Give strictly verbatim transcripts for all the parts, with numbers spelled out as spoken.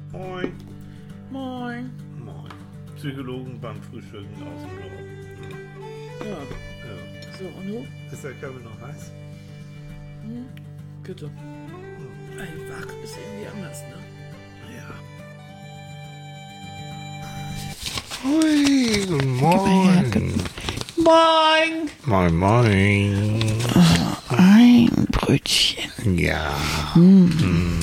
Moin. Moin. Moin. Psychologen beim Frühstücken aus dem Norden. Ja. Ja. So, und du? Ist der Kaffee noch heiß? Hm? Bitte. Hm. Ein wach ist irgendwie anders, ne? Ja. Hui, guten Morgen. Moin. Moin, moin. Ein Brötchen. Ja. Hm. Hm.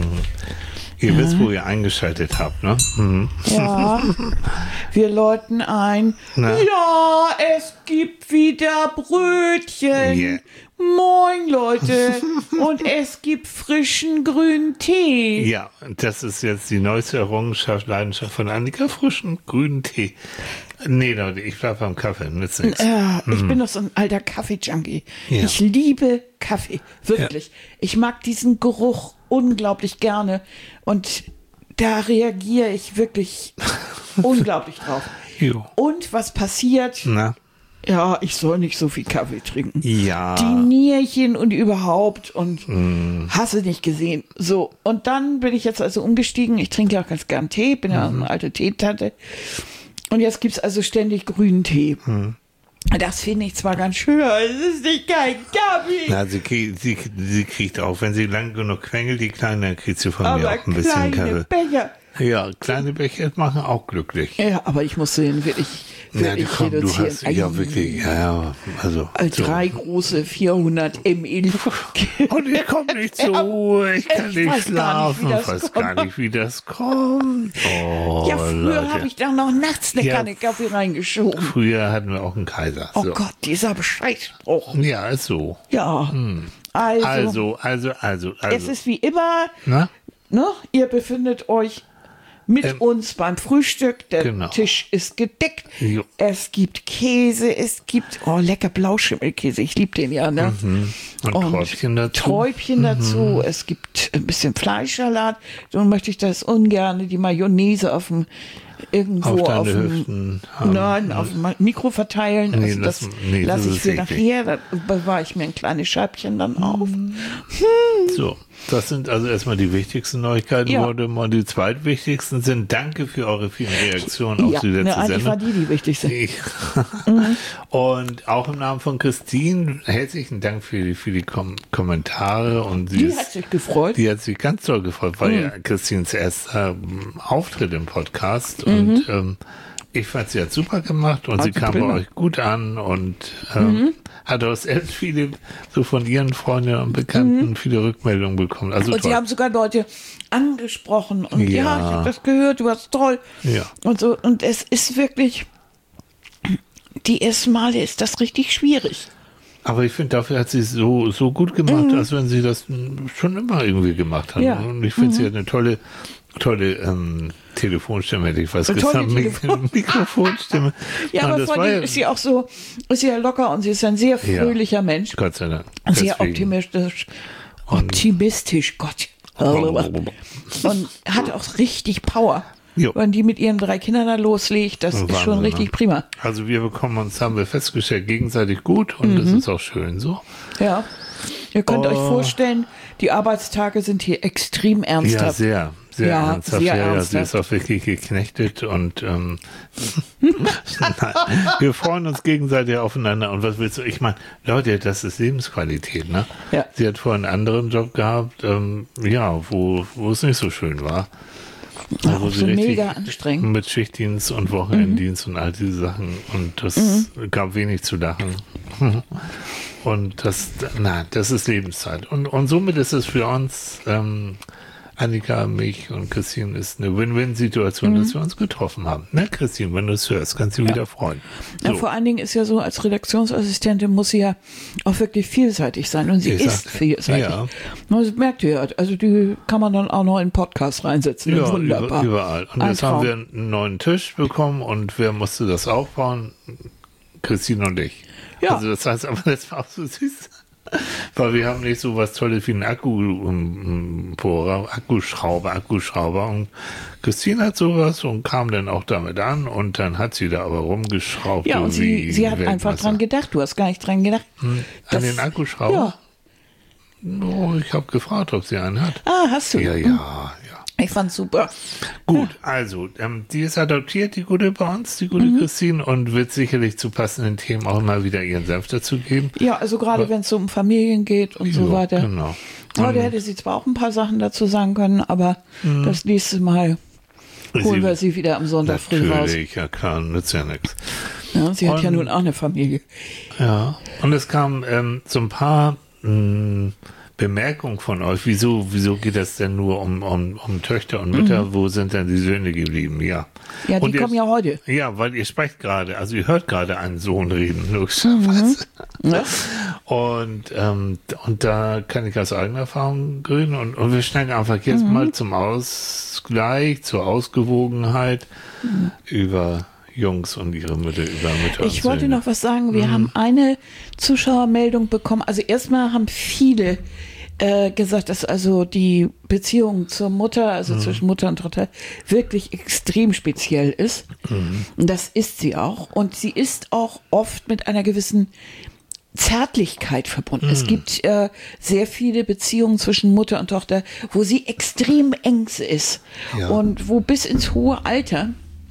Ihr ja. wisst, wo ihr eingeschaltet habt, ne? Hm. Ja. Wir läuten ein. Na? Ja, es gibt wieder Brötchen. Yeah. Moin, Leute. Und es gibt frischen grünen Tee. Ja, das ist jetzt die neueste Errungenschaft, Leidenschaft von Annika, frischen grünen Tee. Nee, Leute, ich bleib beim Kaffee, nützt nichts. Ja, ich mm. bin doch so ein alter Kaffee-Junkie. Ja. Ich liebe Kaffee, wirklich. Ja. Ich mag diesen Geruch unglaublich gerne und da reagiere ich wirklich unglaublich drauf. Jo. Und was passiert? Na? Ja, ich soll nicht so viel Kaffee trinken. Ja. Die Nierchen und überhaupt und mm. hast du nicht gesehen. So, und dann bin ich jetzt also umgestiegen. Ich trinke ja auch ganz gern Tee, bin ja mhm. eine alte Teetante. Und jetzt gibt's also ständig grünen Tee. Mhm. Das finde ich zwar ganz schön, aber es ist nicht kein Kaffee. Na, sie, krieg, sie, sie kriegt auch, wenn sie lang genug quengelt, die Kleine, dann kriegt sie von aber mir auch ein bisschen Kaffee. Becher. Ja, kleine Becher machen auch glücklich. Ja, aber ich muss den wirklich, ja, wirklich komm, du reduzieren. hast, ja, wirklich, ja, ja, also. Also so. drei große vierhundert Milliliter. Und ich komme nicht zur Ruhe, ich kann Ich nicht weiß schlafen, gar ich nicht, wie das weiß kommt. gar nicht, wie das kommt. Oh, Ja, früher habe ich da noch nachts eine Ja. Kanne Kaffee reingeschoben. Früher hatten wir auch einen Kaiser. Oh so. Gott, dieser Bescheidspruch. Ja, ist so. Ja, Hm. also, Also, also, also, also. es ist wie immer, Na? ne, ihr befindet euch mit Ähm, uns beim Frühstück. Der genau. Tisch ist gedeckt. Jo. Es gibt Käse, es gibt, oh, lecker Blauschimmelkäse. Ich liebe den ja, ne? Mhm. Und, und Träubchen dazu. Träubchen dazu. Mhm. Es gibt ein bisschen Fleischsalat. Nun möchte ich das ungern, die Mayonnaise auf dem, irgendwo Auf deine auf dem, Hüften haben. nein, auf dem Mikro verteilen. Nee, Also das das- nee, das lasse ich ist für eklig. nachher. Da bewahre ich mir ein kleines Scheibchen dann auf. So, das sind also erstmal die wichtigsten Neuigkeiten. Ja. Wurde mal die zweitwichtigsten sind. Danke für eure vielen Reaktionen auf Ja, die letzte ne, eigentlich Sendung. war die die wichtigste. Ich. Und auch im Namen von Christine, herzlichen Dank für die, für die Kom Kommentare. Und sie Die ist, hat sich gefreut. Die hat sich ganz toll gefreut, war Mhm. ja Christines erster ähm, Auftritt im Podcast. Und ähm, ich fand, sie hat super gemacht und Hat sie sie kam bei prima. euch gut an und ähm, Mhm. hat auch selbst viele, so von ihren Freunden und Bekannten, viele Rückmeldungen bekommen. Also Mhm. Und toll. sie haben sogar Leute angesprochen und ja, Ja. ich habe das gehört, du warst toll. Ja. Und so, und es ist wirklich, die ersten Male ist das richtig schwierig. Aber ich finde, dafür hat sie es so, so gut gemacht, als wenn sie das mm, schon immer irgendwie gemacht hat. Ja. Und ich finde, sie hat eine tolle, tolle ähm, Telefonstimme, hätte ich fast Eine tolle gesagt. Mik Telefon- Mikrofonstimme. Ja, Und aber das vor war allem ja, ist sie auch so, ist sie ja locker und sie ist ein sehr Ja. fröhlicher Mensch. Gott sei Dank. Sehr Deswegen. optimistisch. Optimistisch, Gott. Und hat auch richtig Power. Jo. Wenn die mit ihren drei Kindern da loslegt, das ist Wahnsinn, schon richtig ne? prima. Also wir bekommen uns, haben wir festgestellt, gegenseitig gut und das ist auch schön so. Ja. Ihr könnt Oh. euch vorstellen, die Arbeitstage sind hier extrem Ja, ernsthaft. sehr, sehr Ja, ernsthaft. sehr ja, ja, sie ernsthaft. ist auch wirklich geknechtet und ähm, nein, wir freuen uns gegenseitig aufeinander. Und was willst du? Ich meine, Leute, das ist Lebensqualität, ne? Ja. Sie hat vorher einen anderen Job gehabt, ähm, ja, wo, wo es nicht so schön war. Ja, wo auch so mega anstrengend. mit Schichtdienst und Wochenenddienst und all diese Sachen. Und das Mhm. gab wenig zu lachen. Und das, na, das ist Lebenszeit. Und, und somit ist es für uns, ähm, Annika, mich und Christine, ist eine Win-Win-Situation, Mhm. dass wir uns getroffen haben. Ne, Christine, wenn du es hörst, kannst du dich wieder freuen. Ja, So. vor allen Dingen ist ja so, als Redaktionsassistentin muss sie ja auch wirklich vielseitig sein. Und sie Ich ist sagte, vielseitig. ja. Und das merkt ihr ja. Also die kann man dann auch noch in einen Podcast reinsetzen. Ja, Wunderbar. über, überall. Und Ein jetzt haben Traum. wir einen neuen Tisch bekommen und wer musste das aufbauen? Christine und ich. Ja. Also das heißt, aber das war auch so süß. Weil wir haben nicht so was Tolles wie einen Akkubohrer, Akkuschrauber, Akkuschrauber. Und Christine hat sowas und kam dann auch damit an und dann hat sie da aber rumgeschraubt. Ja, und sie, wie sie hat einfach Weltmeister. dran gedacht. Du hast gar nicht dran gedacht. Hm, Das- An den Akkuschrauber? Ja. Oh, ich habe gefragt, ob sie einen hat. Ah, hast du? Ja, ja, ja. Ich fand's super. Gut, also, ähm, die ist adoptiert, die gute bei uns, die gute Mhm. Christine, und wird sicherlich zu passenden Themen auch immer wieder ihren Senf dazu geben. Ja, also gerade wenn es so um Familien geht und so Ja, weiter. genau. Heute Und hätte sie zwar auch ein paar Sachen dazu sagen können, aber das nächste Mal holen wir sie wieder am Sonntag früh raus. Natürlich, ja klar, nützt ja nichts. Ja, sie hat ja Und- nun auch eine Familie. Ja, und es kam ähm, so ein paar mh, Bemerkungen von euch. Wieso, wieso geht das denn nur um, um, um Töchter und Mütter? Wo sind denn die Söhne geblieben? Ja. Ja, die Und kommen ihr, ja heute. Ja, weil ihr sprecht gerade, also ihr hört gerade einen Sohn reden, logischerweise. Ja. Und, ähm, und da kann ich aus eigener Erfahrung reden. Und, und wir schneiden einfach jetzt mal zum Ausgleich, zur Ausgewogenheit über Jungs und ihre Mütter, über Mütter und Ich wollte Söhne. noch was sagen. Wir haben eine Zuschauermeldung bekommen. Also erstmal haben viele äh, gesagt, dass also die Beziehung zur Mutter, also zwischen Mutter und Tochter, wirklich extrem speziell ist. Und das ist sie auch. Und sie ist auch oft mit einer gewissen Zärtlichkeit verbunden. Es gibt äh, sehr viele Beziehungen zwischen Mutter und Tochter, wo sie extrem eng ist Ja. und wo bis ins hohe Alter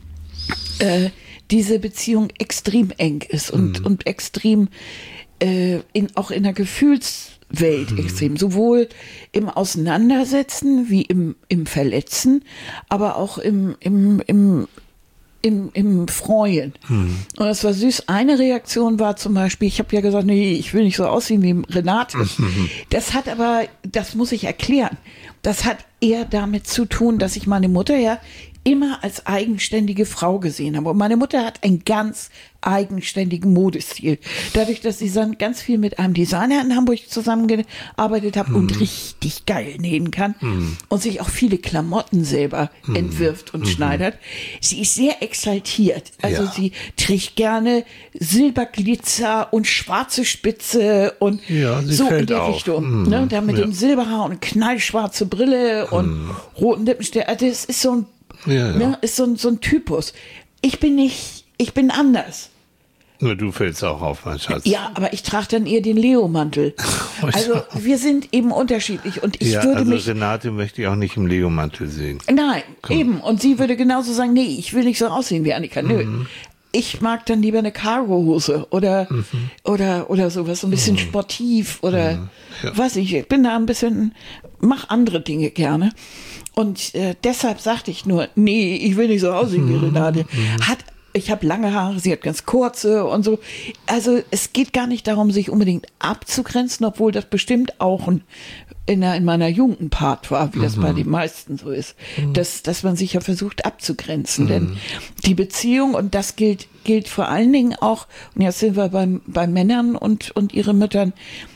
äh, diese Beziehung extrem eng ist und, Mhm. und extrem äh, in, auch in der Gefühlswelt Mhm. extrem, sowohl im Auseinandersetzen wie im, im Verletzen, aber auch im, im, im Im, im Freuen. Mhm. Und das war süß. Eine Reaktion war zum Beispiel, ich habe ja gesagt, nee, ich will nicht so aussehen wie Renate. Mhm. Das hat aber, das muss ich erklären, das hat eher damit zu tun, dass ich meine Mutter ja immer als eigenständige Frau gesehen habe. Und meine Mutter hat einen ganz eigenständigen Modestil. Dadurch, dass sie dann ganz viel mit einem Designer in Hamburg zusammengearbeitet hat und richtig geil nähen kann und sich auch viele Klamotten selber entwirft und schneidert. Sie ist sehr exaltiert. Also Ja. sie trägt gerne Silberglitzer und schwarze Spitze und Ja, sie so in fällt die auf. Richtung. Mm, Ne? Da mit ja. dem Silberhaar und knallschwarze Brille und roten Lippenstift. Also das ist so ein Ja, ja. Ne, ist so ein, so ein Typus. Ich bin nicht, ich bin anders. Nur du fällst auch auf, mein Schatz. Ja, aber ich trage dann eher den Leo-Mantel. Also wir sind eben unterschiedlich und ich ja, würde also mich... Renate möchte ich auch nicht im Leo-Mantel sehen. Nein, eben. Und sie würde genauso sagen, nee, ich will nicht so aussehen wie Annika. Nö. Mhm. Ich mag dann lieber eine Cargo-Hose oder, Mhm. oder, oder sowas, so ein bisschen sportiv oder Ja. weiß ich, ich bin da ein bisschen, mach andere Dinge gerne. Und äh, deshalb sagte ich nur, nee, ich will nicht so aussehen Mhm. wie Renate. Hat, ich habe lange Haare, sie hat ganz kurze und so. Also es geht gar nicht darum, sich unbedingt abzugrenzen, obwohl das bestimmt auch ein, in, der, in meiner Jugendpart war, wie das bei den meisten so ist, dass, dass man sich ja versucht abzugrenzen. Denn die Beziehung, und das gilt, gilt vor allen Dingen auch, und jetzt sind wir beim, bei Männern und, und ihre Müttern,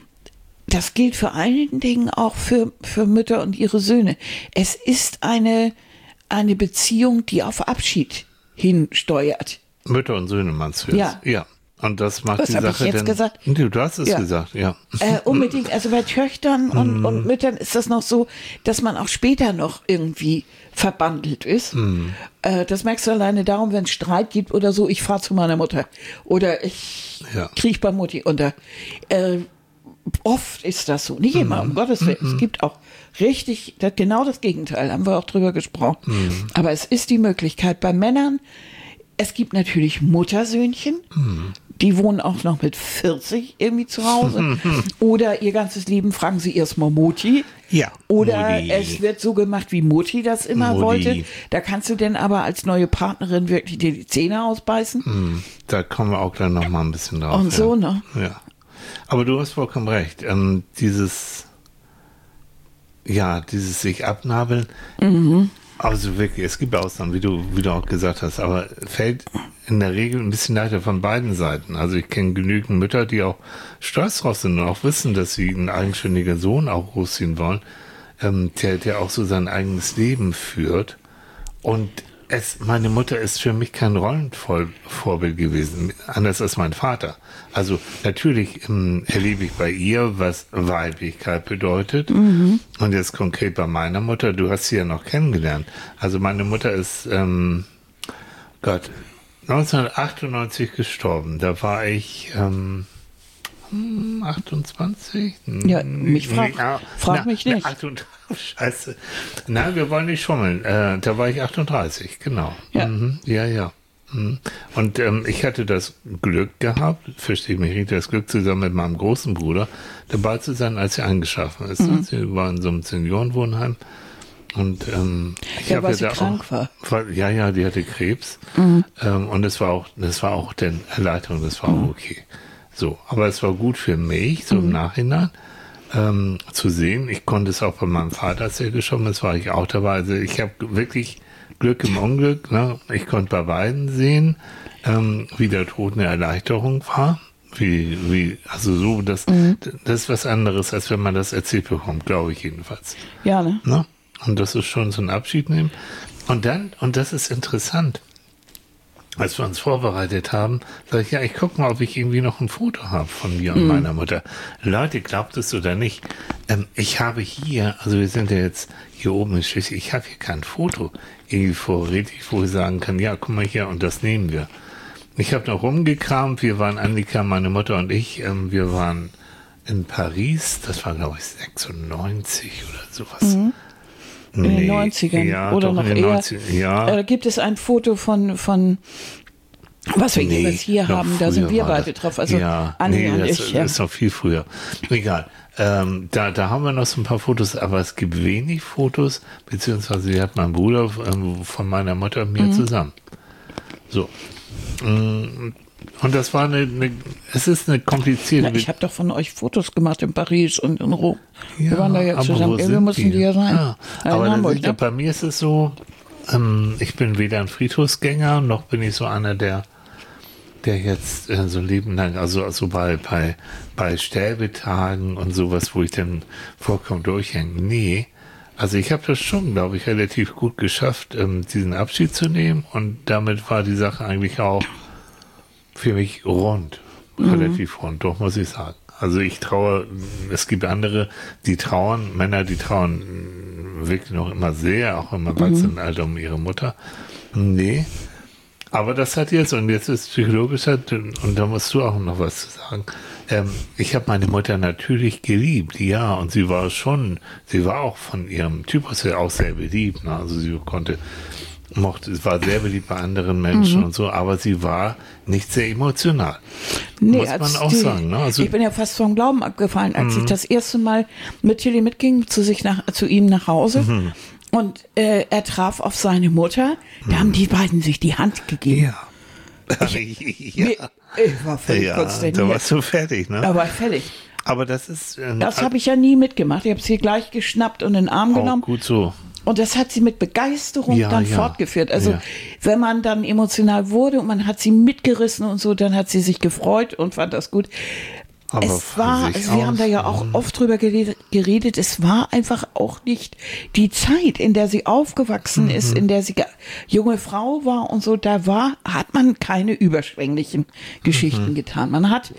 das gilt vor allen Dingen auch für, für Mütter und ihre Söhne. Es ist eine, eine Beziehung, die auf Abschied hinsteuert. Mütter und Söhne meinst du jetzt? Ja. Ja. Und das macht Was die hab ich Sache jetzt dann... gesagt? Nee, du hast es Ja. gesagt, ja. Äh, unbedingt, also bei Töchtern und, und Müttern ist das noch so, dass man auch später noch irgendwie verbandelt ist. Äh, das merkst du alleine darum, wenn es Streit gibt oder so, ich fahre zu meiner Mutter oder ich Ja. kriege bei Mutti unter. Äh, oft ist das so, nicht immer, um Gottes Willen. Es gibt auch richtig, das, genau das Gegenteil, haben wir auch drüber gesprochen. Aber es ist die Möglichkeit bei Männern, es gibt natürlich Muttersöhnchen, die wohnen auch noch mit vierzig irgendwie zu Hause. Oder ihr ganzes Leben fragen sie erstmal Mutti. Ja, Oder Mutti. es wird so gemacht, wie Mutti das immer Mutti. wollte. Da kannst du denn aber als neue Partnerin wirklich dir die Zähne ausbeißen. Hm, Da kommen wir auch gleich noch mal ein bisschen drauf. Und ja. so, ne? Ja. Aber du hast vollkommen recht. Ähm, dieses, ja, dieses sich abnabeln. Also wirklich, es gibt Ausnahmen, wie du, wie du auch gesagt hast, aber fällt in der Regel ein bisschen leichter von beiden Seiten. Also ich kenne genügend Mütter, die auch stolz drauf sind und auch wissen, dass sie einen eigenständigen Sohn auch großziehen wollen, ähm, der, der auch so sein eigenes Leben führt. Und es, meine Mutter ist für mich kein Rollenvorbild gewesen, anders als mein Vater. Also natürlich ähm, erlebe ich bei ihr, was Weiblichkeit bedeutet. Und jetzt konkret bei meiner Mutter, du hast sie ja noch kennengelernt. Also meine Mutter ist, ähm, Gott, neunzehnhundertachtundneunzig gestorben. Da war ich ähm, hm, achtundzwanzig? Ja, mich frag- Nee, ah, frag na, mich na, nicht. achtund- Scheiße. Nein, wir wollen nicht schummeln. Äh, da war ich achtunddreißig, genau. Ja. Mhm, ja, ja. Mhm. Und ähm, ich hatte das Glück gehabt, verstehe mich richtig, das Glück zusammen mit meinem großen Bruder dabei zu sein, als sie angeschaffen ist. Mhm. Sie war in so einem Seniorenwohnheim. Und ähm, ich ja, habe weil ja sie da krank auch, war. war. Ja, ja, die hatte Krebs. Mhm. Ähm, und das war auch, das war auch der Erleichterung, das war mhm. auch okay. So, aber es war gut für mich, so mhm. im Nachhinein. Ähm, zu sehen. Ich konnte es auch bei meinem Vater, als er gestorben ist, war ich auch dabei. Also ich habe wirklich Glück im Unglück. Ne? Ich konnte bei beiden sehen, ähm, wie der Tod eine Erleichterung war. Wie, wie, also so, das, mhm. das ist was anderes, als wenn man das erzählt bekommt, glaube ich jedenfalls. Ja, ne? ne? Und das ist schon so ein Abschied nehmen. Und dann, und das ist interessant, als wir uns vorbereitet haben, sage ich, ja, ich gucke mal, ob ich irgendwie noch ein Foto habe von mir und mm. meiner Mutter. Leute, glaubt es oder nicht, ähm, ich habe hier, also wir sind ja jetzt hier oben in Schleswig, ich habe hier kein Foto irgendwie vorrätig, wo ich sagen kann, ja, guck mal hier und das nehmen wir. Ich habe noch rumgekramt, wir waren, Annika, meine Mutter und ich, ähm, wir waren in Paris, das war glaube ich sechsundneunzig oder sowas. Mm. In den neunzigern ja, oder doch, noch in den eher. neunzigern, ja. Äh, gibt es ein Foto von, von was wir nee, jetzt hier haben, da sind wir beide das. drauf. Also ja, Anni nee, und das ich. Ja. ist noch viel früher. Egal. Ähm, da, da haben wir noch so ein paar Fotos, aber es gibt wenig Fotos, beziehungsweise die hat mein Bruder ähm, von meiner Mutter und mir mhm. zusammen. So. Und das war eine, eine es ist eine komplizierte... Na, ich habe doch von euch Fotos gemacht in Paris und in Rom. Ja, wir waren da ja zusammen. Wir mussten die ja sein. Ja, ja, aber Hamburg, sind, ne? bei mir ist es so, ähm, ich bin weder ein Friedhofsgänger, noch bin ich so einer, der der jetzt äh, so Leben lang, also, also bei, bei, bei Sterbetagen und sowas, wo ich dann vollkommen durchhänge. Nee, also ich habe das schon, glaube ich, relativ gut geschafft, ähm, diesen Abschied zu nehmen, und damit war die Sache eigentlich auch für mich rund, mhm. relativ rund, doch, muss ich sagen. Also ich traue, es gibt andere, die trauern, Männer, die trauern wirklich noch immer sehr, auch im Erwachsenenalter um ihre Mutter. Nee, aber das hat jetzt, und jetzt ist psychologisch, hat, und da musst du auch noch was zu sagen, ähm, ich habe meine Mutter natürlich geliebt, ja, und sie war schon, sie war auch von ihrem Typus her auch sehr beliebt, ne? Also sie konnte, mochte, es war sehr beliebt bei anderen Menschen mhm. und so, aber sie war nicht sehr emotional. Nee, muss man auch die, sagen. Ne? Also, ich bin ja fast vom Glauben abgefallen, als mhm. ich das erste Mal mit Tilly mitging, zu sich nach, zu ihm nach Hause. Mhm. Und äh, er traf auf seine Mutter, da mhm. haben die beiden sich die Hand gegeben. Ja. Ich, ja. ich war völlig ja, konsterniert. Da warst du fertig, ne? Da war ich fertig. Aber das ist... Äh, das habe ich ja nie mitgemacht. Ich habe sie gleich geschnappt und in den Arm auch genommen. Gut so. Und das hat sie mit Begeisterung ja, dann ja. fortgeführt. Also ja. wenn man dann emotional wurde und man hat sie mitgerissen und so, dann hat sie sich gefreut und fand das gut. Aber es war, also wir haben da ja auch oft drüber geredet, geredet, es war einfach auch nicht die Zeit, in der sie aufgewachsen mhm. ist, in der sie junge Frau war und so, da war, hat man keine überschwänglichen Geschichten mhm. getan. Man hat,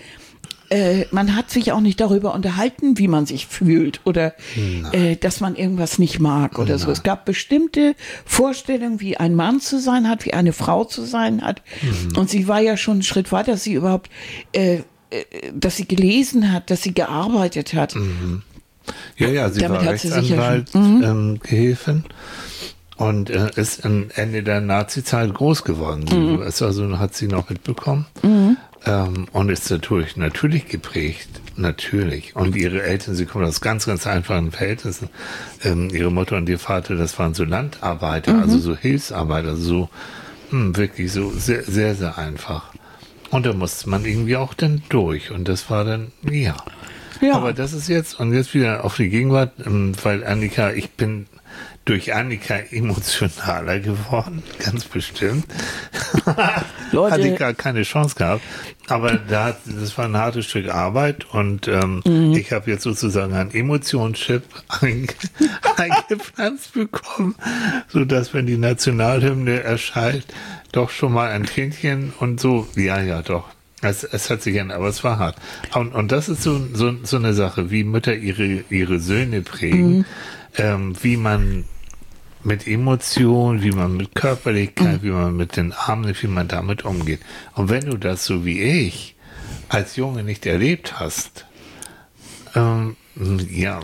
äh, man hat sich auch nicht darüber unterhalten, wie man sich fühlt oder äh, dass man irgendwas nicht mag oder Nein. so. Es gab bestimmte Vorstellungen, wie ein Mann zu sein hat, wie eine Frau zu sein hat. Mhm. Und sie war ja schon einen Schritt weiter, dass sie überhaupt äh, dass sie gelesen hat, dass sie gearbeitet hat. Mhm. Ja, ja, sie Damit war Rechtsanwalt, mhm. ähm, Gehilfin und äh, ist am Ende der Nazi-Zeit groß geworden. Mhm. Sie, also hat sie noch mitbekommen mhm. ähm, und ist natürlich, natürlich geprägt, natürlich. Und ihre Eltern, sie kommen aus ganz, ganz einfachen Verhältnissen. Ähm, ihre Mutter und ihr Vater, das waren so Landarbeiter, mhm. also so Hilfsarbeiter, so mh, wirklich so sehr, sehr, sehr einfach. Und da musste man irgendwie auch dann durch. Und das war dann, ja. ja. Aber das ist jetzt, und jetzt wieder auf die Gegenwart, weil Annika, ich bin durch Annika emotionaler geworden, ganz bestimmt. Leute. Hatte gar keine Chance gehabt. Aber da hat, das war ein hartes Stück Arbeit und ähm, mhm. ich habe jetzt sozusagen einen Emotionschip eingepflanzt bekommen, sodass, wenn die Nationalhymne erschallt, doch schon mal ein Tränchen und so, ja, ja, doch. Es, es hat sich geändert, aber es war hart. Und, und das ist so, so, so eine Sache, wie Mütter ihre, ihre Söhne prägen, mhm. ähm, wie man mit Emotionen, wie man mit Körperlichkeit, mhm. wie man mit den Armen, wie man damit umgeht. Und wenn du das so wie ich als Junge nicht erlebt hast, ähm, ja,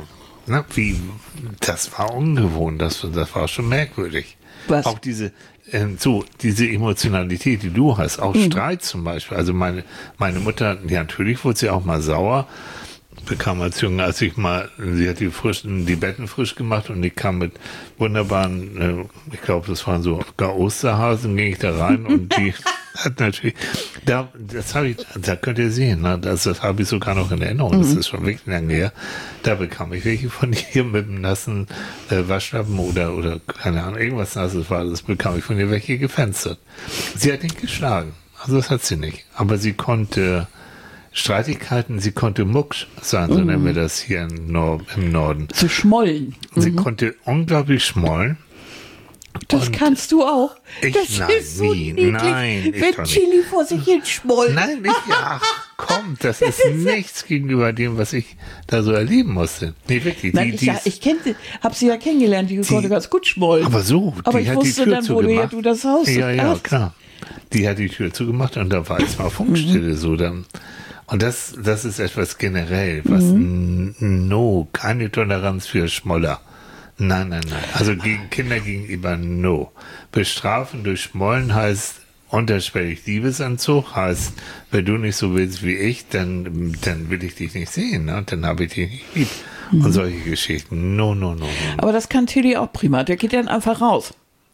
na, wie, das war ungewohnt, das, das war schon merkwürdig. Was? Auch diese, äh, so, diese Emotionalität, die du hast, auch mhm. Streit zum Beispiel. Also meine, meine Mutter, ja, natürlich wurde sie auch mal sauer, bekam als Junge, als ich mal, sie hat die frischen, die Betten frisch gemacht und ich kam mit wunderbaren, äh, ich glaube, das waren so gar Osterhasen, ging ich da rein und die hat natürlich, da, das habe ich, da könnt ihr sehen, ne, das, das habe ich sogar noch in Erinnerung, das ist schon wirklich lange her, da bekam ich welche von ihr mit einem nassen äh, Waschlappen oder, oder, keine Ahnung, irgendwas Nasses war, das bekam ich von ihr welche gefenstert. Sie hat nicht geschlagen, also das hat sie nicht, aber sie konnte Streitigkeiten, sie konnte Mucksch sein, so mhm. nennen wir das hier im, Nord, im Norden. Zu schmollen. Sie mhm. konnte unglaublich schmollen. Das kannst du auch. Ich, das nein, ist so nie, niedlich, nein, ich wenn Chili vor sich hin schmollt. Nein, nicht, ach, komm, das, das ist, ist nichts gegenüber dem, was ich da so erleben musste. Nee, wirklich. Nein, die, ich, ja, ich kennte, hab sie ja kennengelernt, die, die konnte ganz gut schmollen. Aber so, die aber ich hat wusste die Tür dann, wo zugemacht. du, ja, du das Haus Ja, ja, hast. klar. Die hat die Tür zugemacht und da war jetzt mal Funkstille mhm. so dann. Und das, das ist etwas generell, was mhm. no, keine Toleranz für Schmoller. Nein, nein, nein. Also gegen Kinder gegenüber no. Bestrafen durch Schmollen heißt unterschwellig Liebesentzug, heißt, wenn du nicht so willst wie ich, dann, dann will ich dich nicht sehen, ne? Dann habe ich dich nicht lieb. Mhm. Und solche Geschichten. No, no, no, no. Aber das kann Tilly auch prima. Der geht dann einfach raus.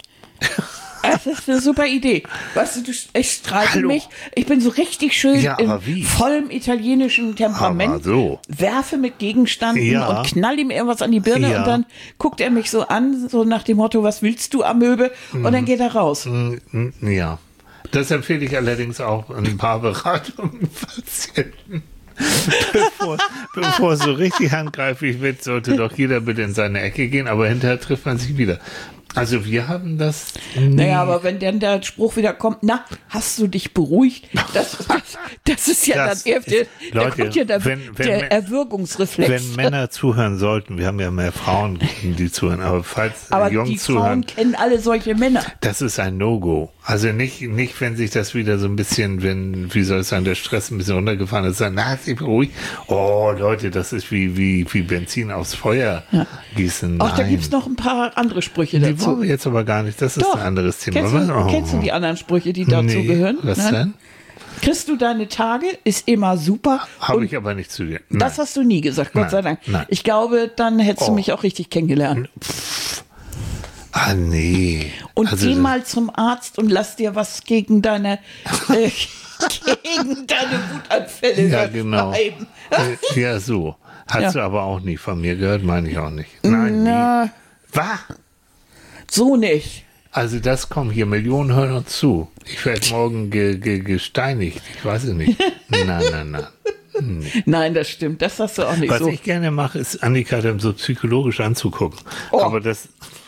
Das ist eine super Idee. Weißt du, ich streite Hallo. mich, ich bin so richtig schön ja, in wie? vollem italienischen Temperament, aber so. werfe mit Gegenständen ja. und knall ihm irgendwas an die Birne ja. und dann guckt er mich so an, so nach dem Motto, was willst du, Amöbe? Und dann geht er raus. Ja, das empfehle ich allerdings auch ein paar Beratungen Patienten. bevor, bevor es so richtig handgreiflich wird, sollte doch jeder bitte in seine Ecke gehen, aber hinterher trifft man sich wieder. Also wir haben das nie. Naja, aber wenn dann der Spruch wieder kommt, na, hast du dich beruhigt? Das, das, das ist ja das dann eher der, ist, Leute, da kommt ja der, wenn, wenn, der Erwürgungsreflex. Wenn Männer zuhören sollten, wir haben ja mehr Frauen, die zuhören, aber falls aber Jungs die zuhören, Frauen kennen alle solche Männer. Das ist ein No-Go. Also nicht, nicht, wenn sich das wieder so ein bisschen, wenn, wie soll ich sagen, der Stress ein bisschen runtergefahren ist, dann, na, hast dich beruhigt. Oh, Leute, das ist wie, wie, wie Benzin aufs Feuer ja. gießen. Auch da gibt's noch ein paar andere Sprüche dazu. Die wollen wir jetzt aber gar nicht. Das ist Doch. ein anderes Thema. Kennst du, oh. kennst du die anderen Sprüche, die dazu nee. gehören? Was Nein? denn? Kriegst du deine Tage, ist immer super. Habe ich aber nicht zu dir. Nein. Das hast du nie gesagt, Gott Nein. sei Dank. Nein. Ich glaube, dann hättest oh. du mich auch richtig kennengelernt. Pff. Ah, nee. Und also, geh mal zum Arzt und lass dir was gegen deine, äh, gegen deine Wutanfälle ja, genau. schreiben. Ja, so. Hast Ja. du aber auch nie von mir gehört, meine ich auch nicht. Nein, Na, nie. Was? so nicht. Also das kommen hier Millionen Hörer zu. Ich werde morgen ge, ge, gesteinigt. Ich weiß es nicht. Nein, nein, nein. Nee. Nein, das stimmt. Das hast du auch nicht Was so. ich gerne mache, ist Annika dann so psychologisch anzugucken. Oh. Aber das,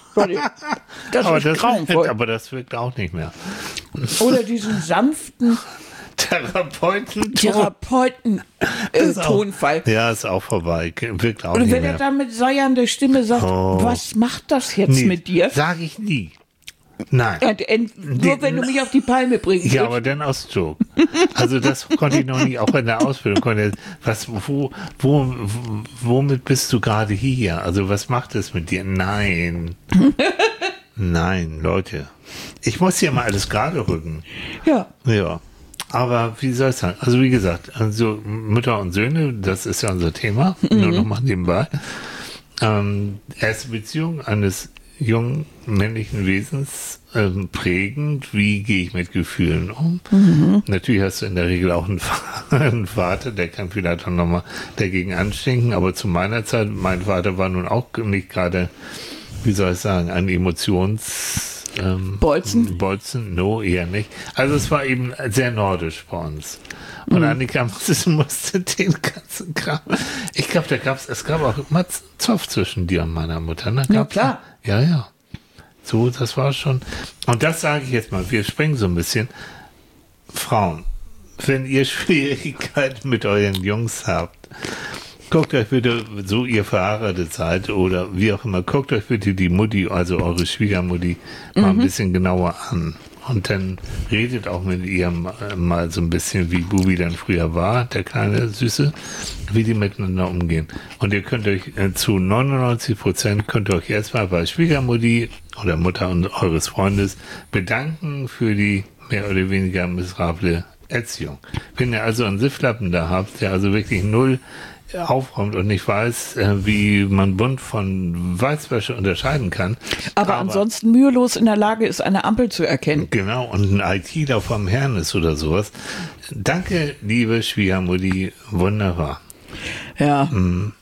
Das aber, ist das grauenvoll. aber das wirkt auch nicht mehr. Oder diesen sanften Therapeuten. Therapeuten-Tonfall. Äh, ja, ist auch vorbei. Wirkt auch Und nicht wenn mehr. er dann mit seiernde Stimme sagt, Oh. was macht das jetzt Nee, mit dir? Sag ich nie. Nein. Ja, ent- nur Nee, wenn du mich auf die Palme bringst. Ja, aber dann aus Joke. Also das konnte ich noch nie, auch in der Ausbildung konnte ich, was, wo, wo, womit bist du gerade hier? Also was macht es mit dir? Nein. Nein, Leute. Ich muss hier mal alles gerade rücken. Ja. Ja. Aber wie soll es sein? Also wie gesagt, also Mütter und Söhne, das ist ja unser Thema. Mhm. Nur noch mal nebenbei. Ähm, erste Beziehung eines jungen männlichen Wesens ähm, prägend. Wie gehe ich mit Gefühlen um? Mhm. Natürlich hast du in der Regel auch einen, einen Vater, der kann vielleicht auch nochmal dagegen anstinken, aber zu meiner Zeit, mein Vater war nun auch nicht gerade, wie soll ich sagen, ein Emotions... Ähm, Bolzen? Bolzen, no, eher nicht. Also es war eben sehr nordisch bei uns. Und mhm. Annika musste, musste den ganzen Kram. Ich glaube, da gab's, es gab auch immer Zoff zwischen dir und meiner Mutter. Ne? Ja, klar. Ja, ja. So, das war schon. Und das sage ich jetzt mal, wir springen so ein bisschen. Frauen, wenn ihr Schwierigkeiten mit euren Jungs habt, guckt euch bitte, so ihr verheiratet seid oder wie auch immer, guckt euch bitte die Mutti, also eure Schwiegermutti, mal mhm. ein bisschen genauer an. und dann redet auch mit ihr mal so ein bisschen, wie Bubi dann früher war, der kleine Süße, wie die miteinander umgehen. Und ihr könnt euch äh, zu neunundneunzig Prozent könnt ihr euch erstmal bei Schwiegermutti oder Mutter und eures Freundes bedanken für die mehr oder weniger miserable Erziehung. Wenn ihr also einen Sifflappen da habt, der also wirklich null aufräumt und nicht weiß, äh, wie man bunt von Weißwäsche unterscheiden kann. Aber, aber ansonsten mühelos in der Lage ist, eine Ampel zu erkennen. Genau, und ein ITler vom Herrn ist oder sowas. Danke, liebe Schwiegermutti, wunderbar. Ja. Mm,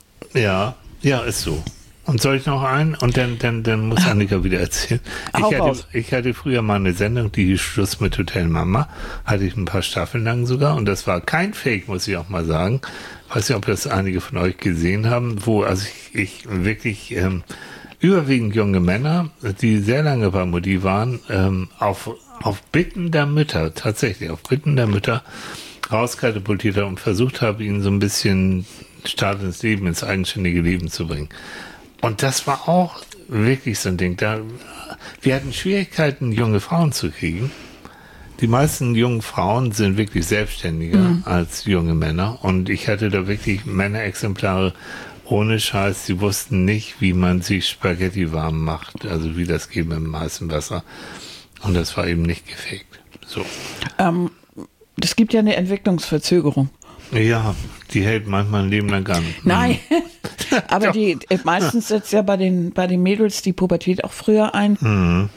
ja, ja, ist so. Und soll ich noch einen? Und dann, dann, dann muss Annika wieder erzählen. Ich hatte, ich hatte früher mal eine Sendung, die hieß Schluss mit Hotel Mama. Hatte ich ein paar Staffeln lang sogar. Und das war kein Fake, muss ich auch mal sagen. Weiß nicht, ob das einige von euch gesehen haben, wo also ich, ich wirklich ähm, überwiegend junge Männer, die sehr lange bei Mutti waren, ähm, auf, auf Bitten der Mütter, tatsächlich auf Bitten der Mütter rauskatapultiert habe und versucht habe, ihnen so ein bisschen Start ins Leben, ins eigenständige Leben zu bringen. Und das war auch wirklich so ein Ding. Da, wir hatten Schwierigkeiten, junge Frauen zu kriegen. Die meisten jungen Frauen sind wirklich selbstständiger mhm. als junge Männer. Und ich hatte da wirklich Männerexemplare ohne Scheiß. Die wussten nicht, wie man sich Spaghetti warm macht. Also wie das geht mit dem heißen Wasser. Und das war eben nicht gefaked. So. Ähm, es gibt ja eine Entwicklungsverzögerung. Ja, die hält manchmal ein Leben lang an. Nein, aber die meistens setzt ja bei den, bei den Mädels die Pubertät auch früher ein. Mhm.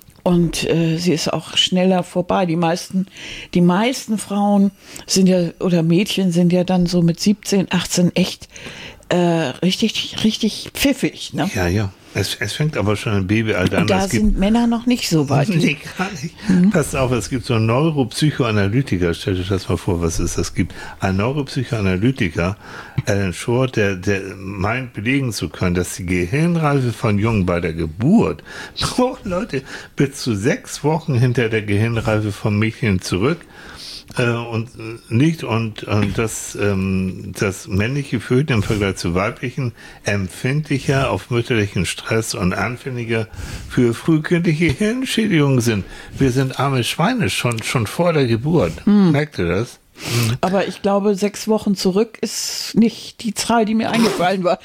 Und äh, sie ist auch schneller vorbei. Die meisten, die meisten Frauen sind ja, oder Mädchen sind ja dann so mit siebzehn, achtzehn echt äh, richtig, richtig pfiffig. Ne? Ja, ja. Es, es fängt aber schon im Babyalter an. Und da es sind gibt, Männer noch nicht so weit. Nee, gar nicht. Mhm. Passt auf, es gibt so einen Neuropsychoanalytiker, stell dir das mal vor, was es das gibt. Ein Neuropsychoanalytiker, Alan Shore, der, der meint belegen zu können, dass die Gehirnreife von Jungen bei der Geburt, oh Leute, bis zu sechs Wochen hinter der Gehirnreife vom Mädchen zurück äh, und nicht und, und das, ähm, das männliche Föten im Vergleich zu weiblichen empfindlicher auf mütterlichen Stress und anfälliger für frühkindliche Hirnschädigungen sind. Wir sind arme Schweine schon, schon vor der Geburt. Hm. Merkt ihr das? Hm. Aber ich glaube, sechs Wochen zurück ist nicht die Zahl, die mir eingefallen war.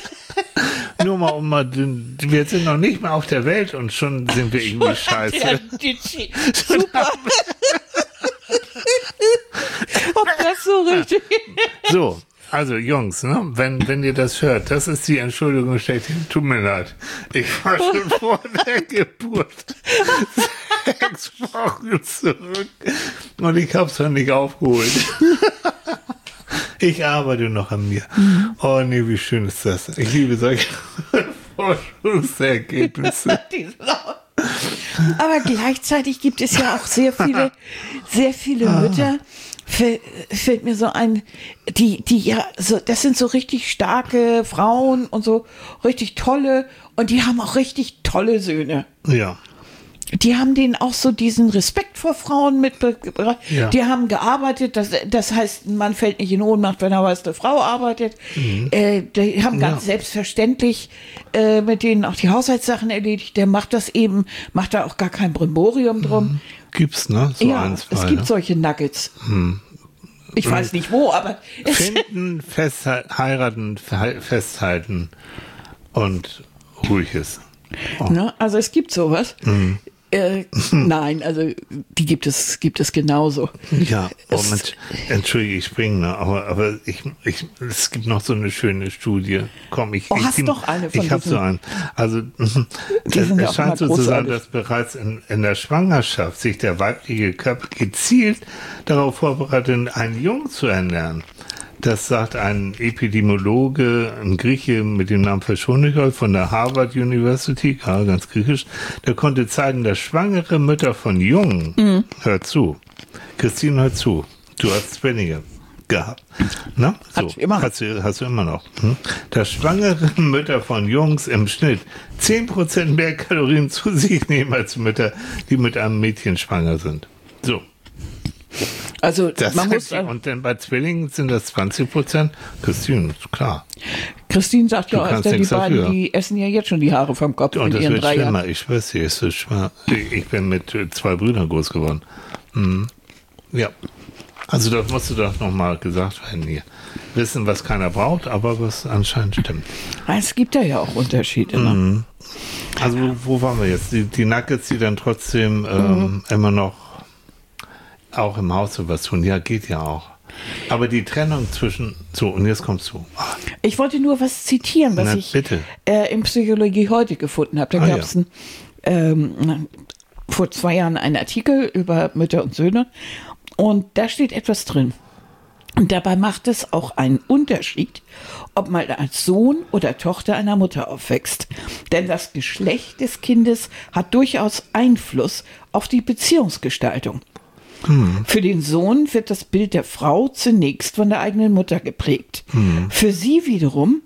Nur mal um mal, wir sind noch nicht mal auf der Welt und schon sind wir irgendwie scheiße. Der, die, super. Ob das so richtig So, also Jungs, ne, wenn, wenn ihr das hört, das ist die Entschuldigung schlechthin, tut mir leid. Ich war schon vor der Geburt sechs Wochen zurück und ich hab's noch nicht aufgeholt. Ich arbeite noch an mir. Oh nee, wie schön ist das. Ich liebe solche Forschungsergebnisse. Aber gleichzeitig gibt es ja auch sehr viele, sehr viele Mütter, fällt mir so ein, die, die ja, so, das sind so richtig starke Frauen und so richtig tolle, und die haben auch richtig tolle Söhne. Ja. Die haben denen auch so diesen Respekt vor Frauen mitgebracht. Ja. Die haben gearbeitet, das, das heißt, man fällt nicht in Ohnmacht, wenn er weiß, eine Frau arbeitet. Mhm. Äh, die haben ganz ja. selbstverständlich äh, mit denen auch die Haushaltssachen erledigt. Der macht das eben, macht da auch gar kein Brimborium drum. Mhm. Gibt's, ne? So ja, ein, zwei, es gibt ne? solche Nuggets. Mhm. Ich weiß nicht wo, aber... Finden, festhalten, heiraten, festhalten und ruhig ist. Oh. Ne? Also es gibt sowas. Mhm. Äh, nein, also die gibt es, gibt es genauso. Ja, oh Mensch, entschuldige, ich springe, ne, aber, aber ich, ich, es gibt noch so eine schöne Studie. Komm, ich, oh, ich, hast ich, doch eine von ich habe so einen. Also es, es scheint so zu sein, dass bereits in, in der Schwangerschaft sich der weibliche Körper gezielt darauf vorbereitet, einen Jungen zu ernähren. Das sagt ein Epidemiologe, ein Grieche mit dem Namen Verschonigol von der Harvard University, ja, ganz griechisch, der konnte zeigen, dass schwangere Mütter von Jungen, mhm. hör zu, Christine, hör zu, du hast Zwillinge gehabt, ne? So, hast, immer. Hast, du, hast du immer noch. Hm? Dass schwangere Mütter von Jungs im Schnitt zehn Prozent mehr Kalorien zu sich nehmen als Mütter, die mit einem Mädchen schwanger sind. So. Also das man muss die, und dann bei Zwillingen sind das zwanzig Prozent. Christine, klar. Christine sagt Du ja, kannst Esther, die nichts beiden, dafür. die essen ja jetzt schon die Haare vom Kopf Und mit das ihren wird drei schlimmer. Jahren. Ich schwör's dir, es wird schlimmer. Ich bin mit äh, zwei Brüdern groß geworden. Mhm. Ja. Also das musst du doch nochmal gesagt werden hier. Wissen, was keiner braucht, aber was anscheinend stimmt. Es gibt da ja auch Unterschiede. Ne? Mhm. Also wo, wo waren wir jetzt? Die, die Nuggets, die dann trotzdem ähm, mhm. immer noch auch im Haus sowas tun. Ja, geht ja auch. Aber die Trennung zwischen... So, und jetzt kommst du. Ach. Ich wollte nur was zitieren, was Na, ich bitte. Äh, in Psychologie heute gefunden habe. Da Ah, gab es ja. ähm, vor zwei Jahren einen Artikel über Mütter und Söhne und da steht etwas drin. Und dabei macht es auch einen Unterschied, ob man als Sohn oder Tochter einer Mutter aufwächst. Denn das Geschlecht des Kindes hat durchaus Einfluss auf die Beziehungsgestaltung. Hm. Für den Sohn wird das Bild der Frau zunächst von der eigenen Mutter geprägt. Hm. Für sie wiederum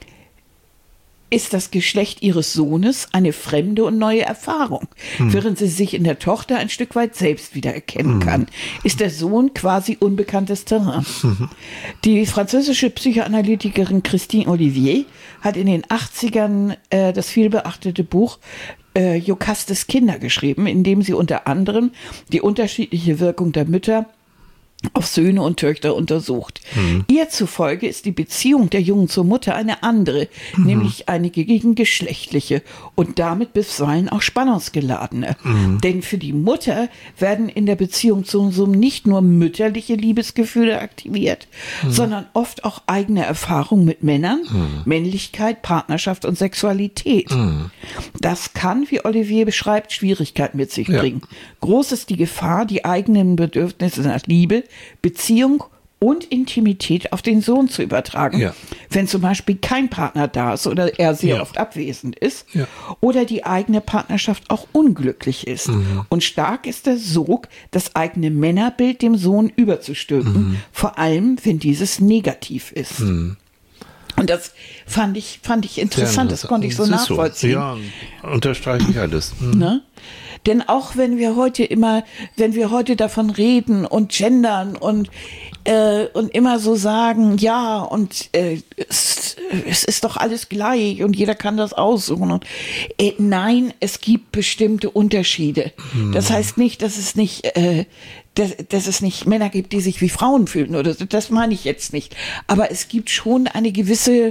ist das Geschlecht ihres Sohnes eine fremde und neue Erfahrung. Hm. Während sie sich in der Tochter ein Stück weit selbst wiedererkennen hm. kann, ist der Sohn quasi unbekanntes Terrain. Hm. Die französische Psychoanalytikerin Christine Olivier hat in den achtzigern äh, das vielbeachtete Buch äh, Jokastes Kinder geschrieben, in dem sie unter anderem die unterschiedliche Wirkung der Mütter auf Söhne und Töchter untersucht. Mhm. Ihr zufolge ist die Beziehung der Jungen zur Mutter eine andere, mhm. nämlich eine gegengeschlechtliche und damit bisweilen auch spannungsgeladene. Mhm. Denn für die Mutter werden in der Beziehung zum Sohn nicht nur mütterliche Liebesgefühle aktiviert, mhm. sondern oft auch eigene Erfahrungen mit Männern, mhm. Männlichkeit, Partnerschaft und Sexualität. Mhm. Das kann, wie Olivier beschreibt, Schwierigkeiten mit sich ja. bringen. Groß ist die Gefahr, die eigenen Bedürfnisse nach Liebe, Beziehung und Intimität auf den Sohn zu übertragen, ja. wenn zum Beispiel kein Partner da ist oder er sehr ja. oft abwesend ist ja. oder die eigene Partnerschaft auch unglücklich ist. Mhm. Und stark ist der Sog, das eigene Männerbild dem Sohn überzustülpen, mhm. vor allem, wenn dieses negativ ist. Mhm. Und das fand ich, fand ich interessant, das konnte ich so nachvollziehen. So. Ja, unterstreiche ich alles. Mhm. Ne? Denn auch wenn wir heute immer, wenn wir heute davon reden und gendern und, äh, und immer so sagen, ja, und äh, es, es ist doch alles gleich und jeder kann das aussuchen. Und, äh, nein, es gibt bestimmte Unterschiede. Hm. Das heißt nicht, dass es nicht, äh, dass, dass es nicht Männer gibt, die sich wie Frauen fühlen oder so. Das meine ich jetzt nicht. Aber es gibt schon eine gewisse,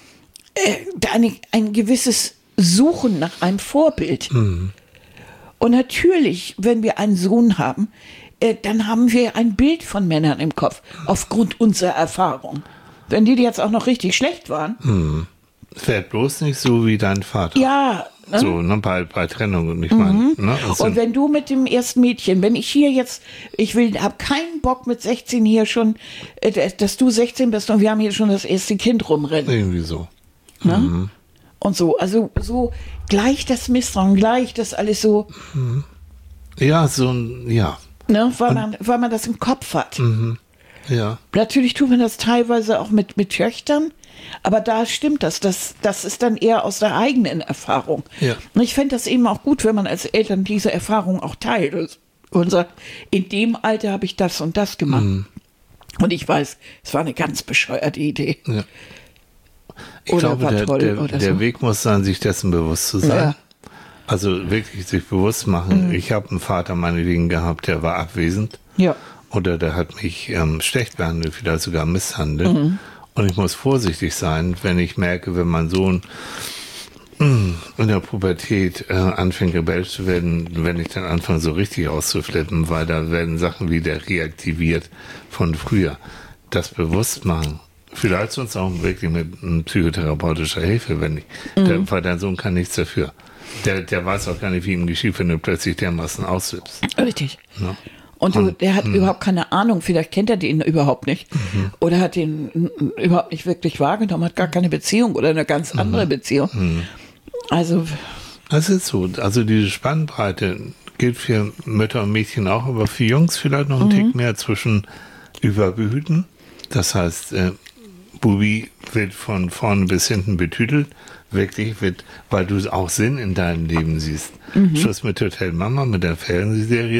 äh, eine, ein gewisses Suchen nach einem Vorbild. Hm. Und natürlich, wenn wir einen Sohn haben, äh, dann haben wir ein Bild von Männern im Kopf, aufgrund unserer Erfahrung. Wenn die jetzt auch noch richtig schlecht waren. Hm. Fährt bloß nicht so wie dein Vater. Ja. Ne? So, ne, bei, bei Trennung. Und ich meine, mhm. ne, und wenn du mit dem ersten Mädchen, wenn ich hier jetzt, ich will, habe keinen Bock mit sechzehn hier schon, äh, dass du sechzehn bist und wir haben hier schon das erste Kind rumrennen. Irgendwie so. Ne? Mhm. Und so, also so gleich das Misstrauen, gleich das alles so. Ja, so ein, ja. Ne, weil, man, weil man das im Kopf hat. Mhm. Ja. Natürlich tut man das teilweise auch mit, mit Töchtern, aber da stimmt das, das. Das ist dann eher aus der eigenen Erfahrung. Ja. Und ich fände das eben auch gut, wenn man als Eltern diese Erfahrung auch teilt und sagt, in dem Alter habe ich das und das gemacht. Mhm. Und ich weiß, es war eine ganz bescheuerte Idee. Ja. Ich oder glaube, der, toll der, oder der so. Weg muss sein, sich dessen bewusst zu sein. Ja. Also wirklich sich bewusst machen. Mhm. Ich habe einen Vater meinetwegen gehabt, der war abwesend. Ja. Oder der hat mich ähm, schlecht behandelt, vielleicht sogar misshandelt. Mhm. Und ich muss vorsichtig sein, wenn ich merke, wenn mein Sohn mh, in der Pubertät äh, anfängt rebellisch zu werden, wenn ich dann anfange so richtig auszuflippen, weil da werden Sachen wieder reaktiviert von früher. Das bewusst machen. Vielleicht sonst auch wirklich mit m, psychotherapeutischer Hilfe, wenn ich, mhm. der, weil dein Sohn kann nichts dafür. Der, der weiß auch gar nicht, wie ihm geschieht, wenn du plötzlich dermaßen ausflippst. Richtig. Ja. Und, Und du, der hat mh. überhaupt keine Ahnung, vielleicht kennt er den überhaupt nicht. Mhm. Oder hat den n- überhaupt nicht wirklich wahrgenommen, hat gar keine Beziehung oder eine ganz andere mhm. Beziehung. Mhm. Also. Das ist so. Also diese Spannbreite gilt für Mütter und Mädchen auch, aber für Jungs vielleicht noch ein mhm. Tick mehr zwischen überbehüten. Das heißt, äh, Bubi wird von vorne bis hinten betütelt. Wirklich wird, weil du auch Sinn in deinem Leben siehst. Mhm. Schluss mit Hotel Mama, mit der Fernsehserie,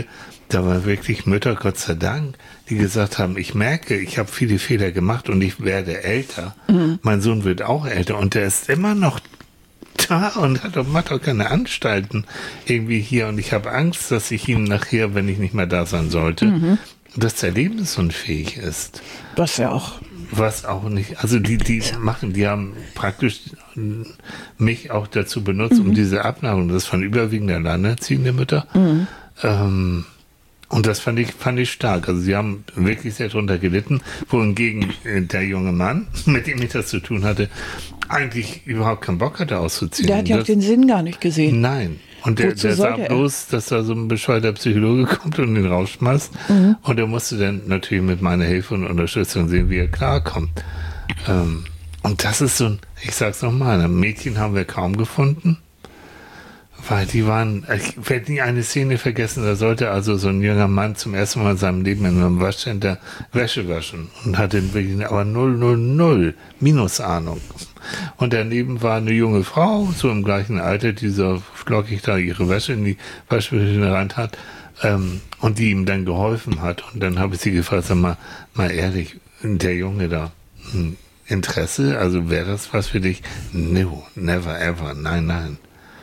da war wirklich Mütter, Gott sei Dank, die gesagt haben, ich merke, ich habe viele Fehler gemacht und ich werde älter. Mhm. Mein Sohn wird auch älter und der ist immer noch da und hat doch, macht auch keine Anstalten irgendwie hier. Und ich habe Angst, dass ich ihn nachher, wenn ich nicht mehr da sein sollte, mhm. dass er lebensunfähig ist. Was ja auch. Was auch nicht, also die, die machen, die haben praktisch mich auch dazu benutzt, mhm. um diese Abnabelung, das von überwiegend alleinerziehende Mütter. Mhm. Ähm, und das fand ich, fand ich stark. Also sie haben wirklich sehr drunter gelitten, wohingegen der junge Mann, mit dem ich das zu tun hatte, eigentlich überhaupt keinen Bock hatte auszuziehen. Der hat ja auch den Sinn gar nicht gesehen. Nein. Und der, der sah bloß, dass da so ein bescheuerter Psychologe kommt und ihn rausschmeißt. Mhm. Und er musste dann natürlich mit meiner Hilfe und Unterstützung sehen, wie er klarkommt. Ähm, und das ist so ein, ich sag's nochmal, ein Mädchen haben wir kaum gefunden. Weil die waren, ich werde nie eine Szene vergessen, da sollte also so ein junger Mann zum ersten Mal in seinem Leben in einem Waschcenter Wäsche waschen und hatte wirklich aber null, null, null Minusahnung. Und daneben war eine junge Frau, so im gleichen Alter, die so flockig da ihre Wäsche in die Waschmaschine rein hat, ähm, und die ihm dann geholfen hat. Und dann habe ich sie gefragt, sag mal, mal ehrlich, der Junge da, hm, Interesse, also wäre das was für dich? No, never ever, nein, nein.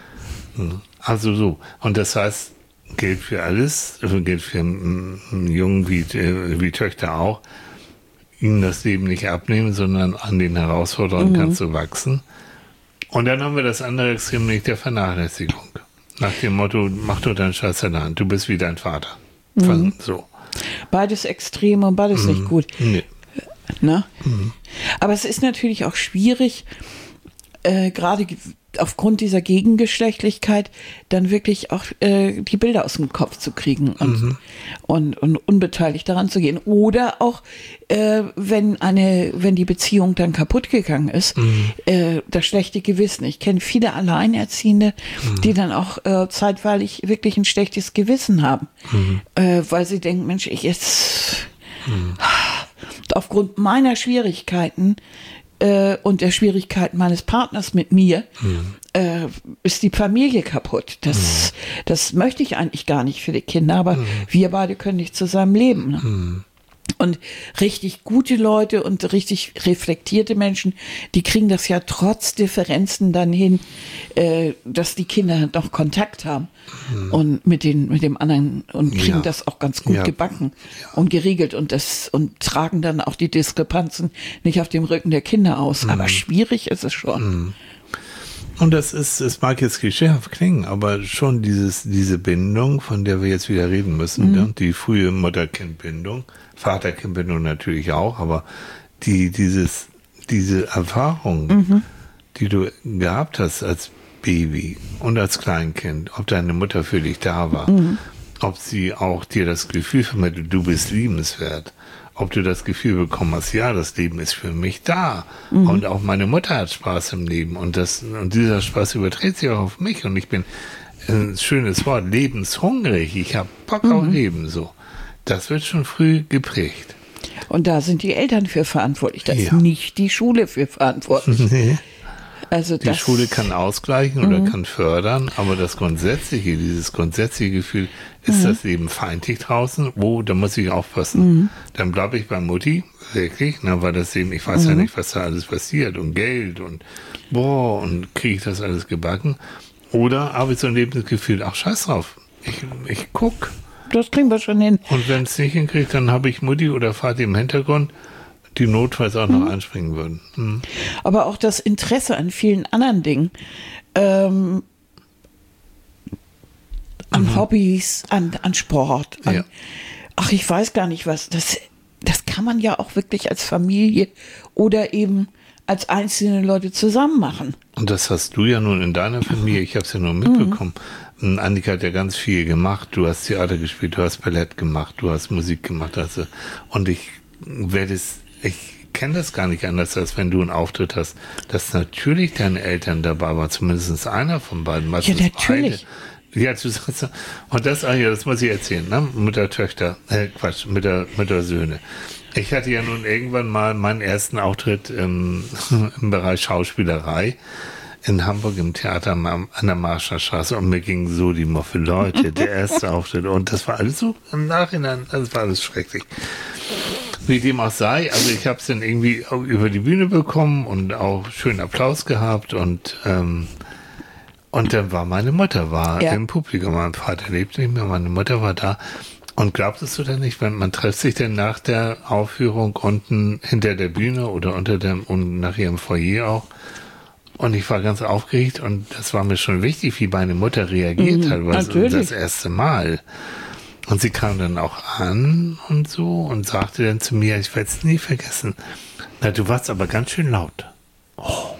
Also so. Und das heißt, gilt für alles, gilt für einen Jungen wie, wie Töchter auch, ihnen das Leben nicht abnehmen, sondern an den Herausforderungen mhm. kannst du wachsen. Und dann haben wir das andere Extrem nicht der Vernachlässigung. Nach dem Motto, mach doch deinen Scheiß allein, du bist wie dein Vater. Mhm. So. Beides extrem und beides mhm. nicht gut. Nee. Ne? Mhm. Aber es ist natürlich auch schwierig, äh, gerade aufgrund dieser Gegengeschlechtlichkeit dann wirklich auch äh, die Bilder aus dem Kopf zu kriegen und, mhm. und, und unbeteiligt daran zu gehen. Oder auch, äh, wenn eine, wenn die Beziehung dann kaputt gegangen ist, mhm. äh, das schlechte Gewissen. Ich kenne viele Alleinerziehende, mhm. die dann auch äh, zeitweilig wirklich ein schlechtes Gewissen haben, mhm. äh, weil sie denken, Mensch, ich jetzt mhm. aufgrund meiner Schwierigkeiten und der Schwierigkeiten meines Partners mit mir, mhm. äh, ist die Familie kaputt. Das, mhm. das möchte ich eigentlich gar nicht für die Kinder, aber mhm. wir beide können nicht zusammen leben. Ne? Mhm. Und richtig gute Leute und richtig reflektierte Menschen, die kriegen das ja trotz Differenzen dann hin, äh, dass die Kinder noch Kontakt haben mhm. und mit den mit dem anderen und kriegen ja. das auch ganz gut ja. gebacken ja. und geregelt und das und tragen dann auch die Diskrepanzen nicht auf dem Rücken der Kinder aus. Mhm. Aber schwierig ist es schon. Mhm. Und das ist, es mag jetzt klischeehaft klingen, aber schon dieses, diese Bindung, von der wir jetzt wieder reden müssen, mhm. ja, die frühe Mutter-Kind-Bindung, Vater-Kind-Bindung natürlich auch, aber die, dieses, diese Erfahrung, mhm. die du gehabt hast als Baby und als Kleinkind, ob deine Mutter für dich da war, mhm. ob sie auch dir das Gefühl vermittelt, du bist liebenswert, ob du das Gefühl bekommen hast, ja, das Leben ist für mich da mhm. und auch meine Mutter hat Spaß im Leben und das und dieser Spaß überträgt sich auch auf mich und ich bin, ein schönes Wort, lebenshungrig, ich habe Bock mhm. auf Leben, so. Das wird schon früh geprägt. Und da sind die Eltern für verantwortlich, da ja. ist nicht die Schule für verantwortlich. Nee. Also die das, Schule kann ausgleichen oder mhm. kann fördern, aber das grundsätzliche, dieses grundsätzliche Gefühl, ist mhm. das Leben feindlich draußen? Oh, da muss ich aufpassen. Mhm. Dann bleibe ich bei Mutti, wirklich, na, weil das Leben, ich weiß mhm. ja nicht, was da alles passiert und Geld und boah, und kriege ich das alles gebacken? Oder habe ich so ein Lebensgefühl, ach scheiß drauf, ich, ich guck. Das kriegen wir schon hin. Und wenn es nicht hinkriegt, dann habe ich Mutti oder Vati im Hintergrund, die notfalls auch noch mhm. einspringen würden. Mhm. Aber auch das Interesse an vielen anderen Dingen, ähm, an mhm. Hobbys, an, an Sport, an, ja. ach, ich weiß gar nicht was, das, das kann man ja auch wirklich als Familie oder eben als einzelne Leute zusammen machen. Und das hast du ja nun in deiner Familie, ich habe es ja nur mitbekommen. Mhm. Annika hat ja ganz viel gemacht, du hast Theater gespielt, du hast Ballett gemacht, du hast Musik gemacht, also, und ich werde es Ich kenne das gar nicht anders, als wenn du einen Auftritt hast, dass natürlich deine Eltern dabei waren, zumindest einer von beiden. Ja, natürlich. Beide. Ja, du sagst, und das, ah ja, das muss ich erzählen, ne? Mütter, Töchter, äh, Quatsch, Mütter, Mütter, Söhne. Ich hatte ja nun irgendwann mal meinen ersten Auftritt im, im Bereich Schauspielerei. in Hamburg im Theater am- an der Marschallstraße und mir gingen so die Muffe, Leute, der erste Auftritt und das war alles so im Nachhinein, das war alles schrecklich. Wie dem auch sei, also ich habe es dann irgendwie auch über die Bühne bekommen und auch schönen Applaus gehabt und ähm, und dann war meine Mutter war Ja. im Publikum, mein Vater lebt nicht mehr, meine Mutter war da und glaubtest du denn nicht, wenn man trifft sich dann nach der Aufführung unten hinter der Bühne oder unter dem und nachher im Foyer auch und ich war ganz aufgeregt und das war mir schon wichtig, wie meine Mutter reagiert Mhm, hat, weil natürlich. das erste Mal. Und sie kam dann auch an und so und sagte dann zu mir, ich werde es nie vergessen, na, du warst aber ganz schön laut. Oh.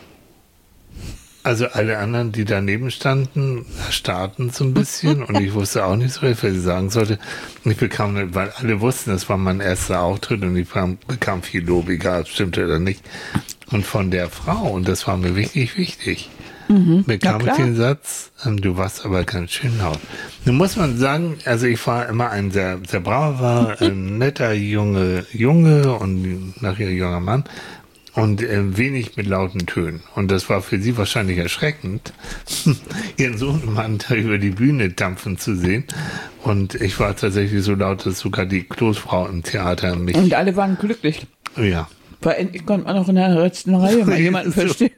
Also alle anderen, die daneben standen, erstarrten so ein bisschen und ich wusste auch nicht so, was ich sagen sollte. Und ich bekam, weil alle wussten, das war mein erster Auftritt und ich bekam, bekam viel Lob, egal ob es stimmte oder nicht. Und von der Frau, und das war mir wirklich wichtig, Mhm. bekam Na ich klar. den Satz, ähm, du warst aber ganz schön laut. Nun muss man sagen, also ich war immer ein sehr, sehr braver, ein netter junge Junge und nachher junger Mann und äh, wenig mit lauten Tönen. Und das war für sie wahrscheinlich erschreckend, ihren Sohnemann da über die Bühne dampfen zu sehen. Und ich war tatsächlich so laut, dass sogar die Kloßfrau im Theater mich... Und alle waren glücklich. Ja. Weil endlich konnte man auch in der letzten Reihe mal jemanden So. verstehen.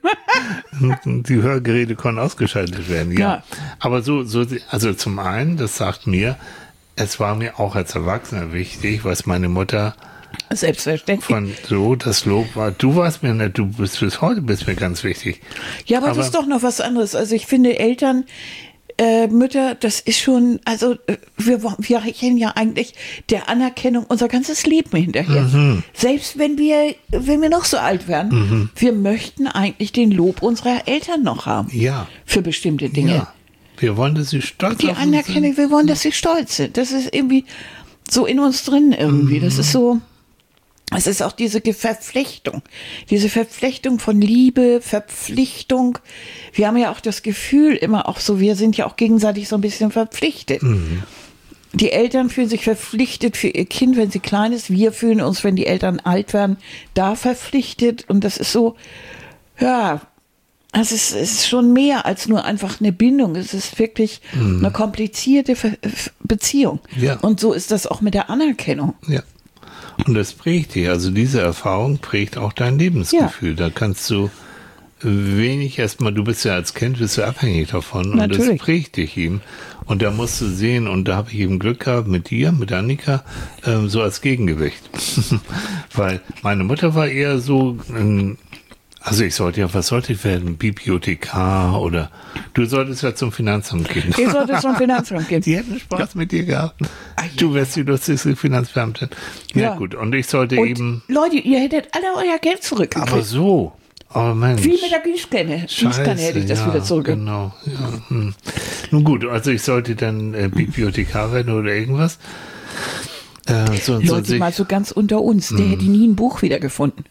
Die Hörgeräte konnten ausgeschaltet werden, ja. Ja. Aber so, so, also zum einen, das sagt mir, es war mir auch als Erwachsener wichtig, was meine Mutter Selbstverständlich. von so, das Lob war, du warst mir nicht, du bist bis heute bist mir ganz wichtig. Ja, aber, Aber- das ist doch noch was anderes. Also ich finde Eltern, äh, Mütter, das ist schon, also äh, wir, wo- wir rennen ja eigentlich der Anerkennung unser ganzes Leben hinterher. Mhm. Selbst wenn wir, wenn wir noch so alt werden, wir möchten eigentlich den Lob unserer Eltern noch haben. Ja. Für bestimmte Dinge. Ja. Wir wollen, dass sie stolz Die auf uns sind. Anerkennung, wir wollen, dass sie stolz sind. Das ist irgendwie so in uns drin irgendwie. Das ist so, es ist auch diese Ge- Verflechtung. Diese Verflechtung von Liebe, Verpflichtung. Wir haben ja auch das Gefühl immer auch so, wir sind ja auch gegenseitig so ein bisschen verpflichtet. Die Eltern fühlen sich verpflichtet für ihr Kind, wenn sie klein ist. Wir fühlen uns, wenn die Eltern alt werden, da verpflichtet. Und das ist so, ja, es ist, es ist schon mehr als nur einfach eine Bindung. Es ist wirklich eine komplizierte Ver Beziehung. Ja. Und so ist das auch mit der Anerkennung. Ja. Und das prägt dich. Also diese Erfahrung prägt auch dein Lebensgefühl. Da kannst du wenig erstmal, du bist ja als Kind, bist du abhängig davon. Und das Natürlich. prägt dich eben. Und da musst du sehen, und da habe ich eben Glück gehabt mit dir, mit Annika, ähm, so als Gegengewicht. Weil meine Mutter war eher so, ähm, also ich sollte ja, was sollte ich werden? Bibliothekar oder du solltest ja zum Finanzamt gehen. Ihr solltet zum Finanzamt gehen. Die hätten Spaß mit dir gehabt. Ah, ja. Du wärst die lustigste Finanzbeamtin. Ja, Ja. gut, und ich sollte Und eben, Leute, ihr hättet alle euer Geld aber zurückgekriegt. so, oh Mensch. Wie mit der Gießkanne. Gießkanne hätte ich das ja, wieder zurückgekriegt. Genau, ja. Hm. Nun gut, also ich sollte dann äh, Bibliothekar werden oder irgendwas. Äh, so, so Leute, sich, mal so ganz unter uns, der hätte nie ein Buch wiedergefunden.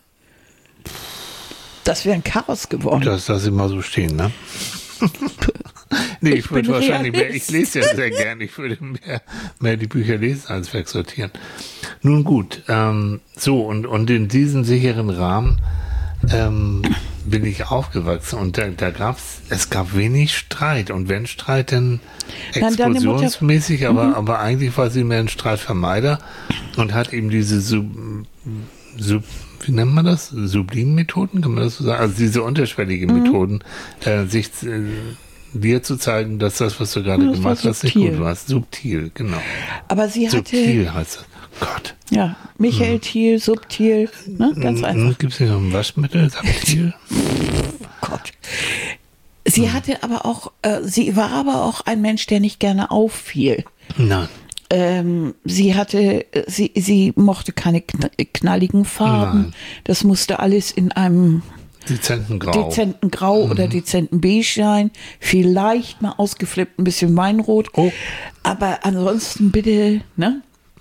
Das wäre ein Chaos geworden. das lasse ich mal so stehen, ne? Nee, ich, Ich würde bin wahrscheinlich mehr, Realist. ich lese ja sehr gern, ich würde mehr, mehr die Bücher lesen als wegsortieren. Nun gut, ähm, so, und, und in diesem sicheren Rahmen ähm, bin ich aufgewachsen und da, da gab's, es gab wenig Streit und wenn Streit, dann Nein, deine Mutter- explosionsmäßig, aber, aber eigentlich war sie mehr ein Streitvermeider und hat eben diese Sub, Sub, wie nennt man das? Sublimen Methoden, kann man das so sagen? Also diese unterschwelligen Mhm. Methoden, äh, sich äh, dir zu zeigen, dass das, was du gerade Das war gemacht hast, nicht subtil. gut war. Subtil, genau. Aber sie hatte, Subtil heißt das. Gott. ja, Michael Thiel, subtil, ne, ganz einfach. Gibt es nicht noch ein Waschmittel? Subtil? Gott. Sie hatte aber auch, äh, sie war aber auch ein Mensch, der nicht gerne auffiel. Nein. Ähm, sie hatte, äh, sie, sie mochte keine kn knalligen Farben. Nein. Das musste alles in einem Dezenten Grau. dezenten Grau oder dezenten Beige sein. Vielleicht mal ausgeflippt, ein bisschen Weinrot. Oh. Aber ansonsten bitte, ne?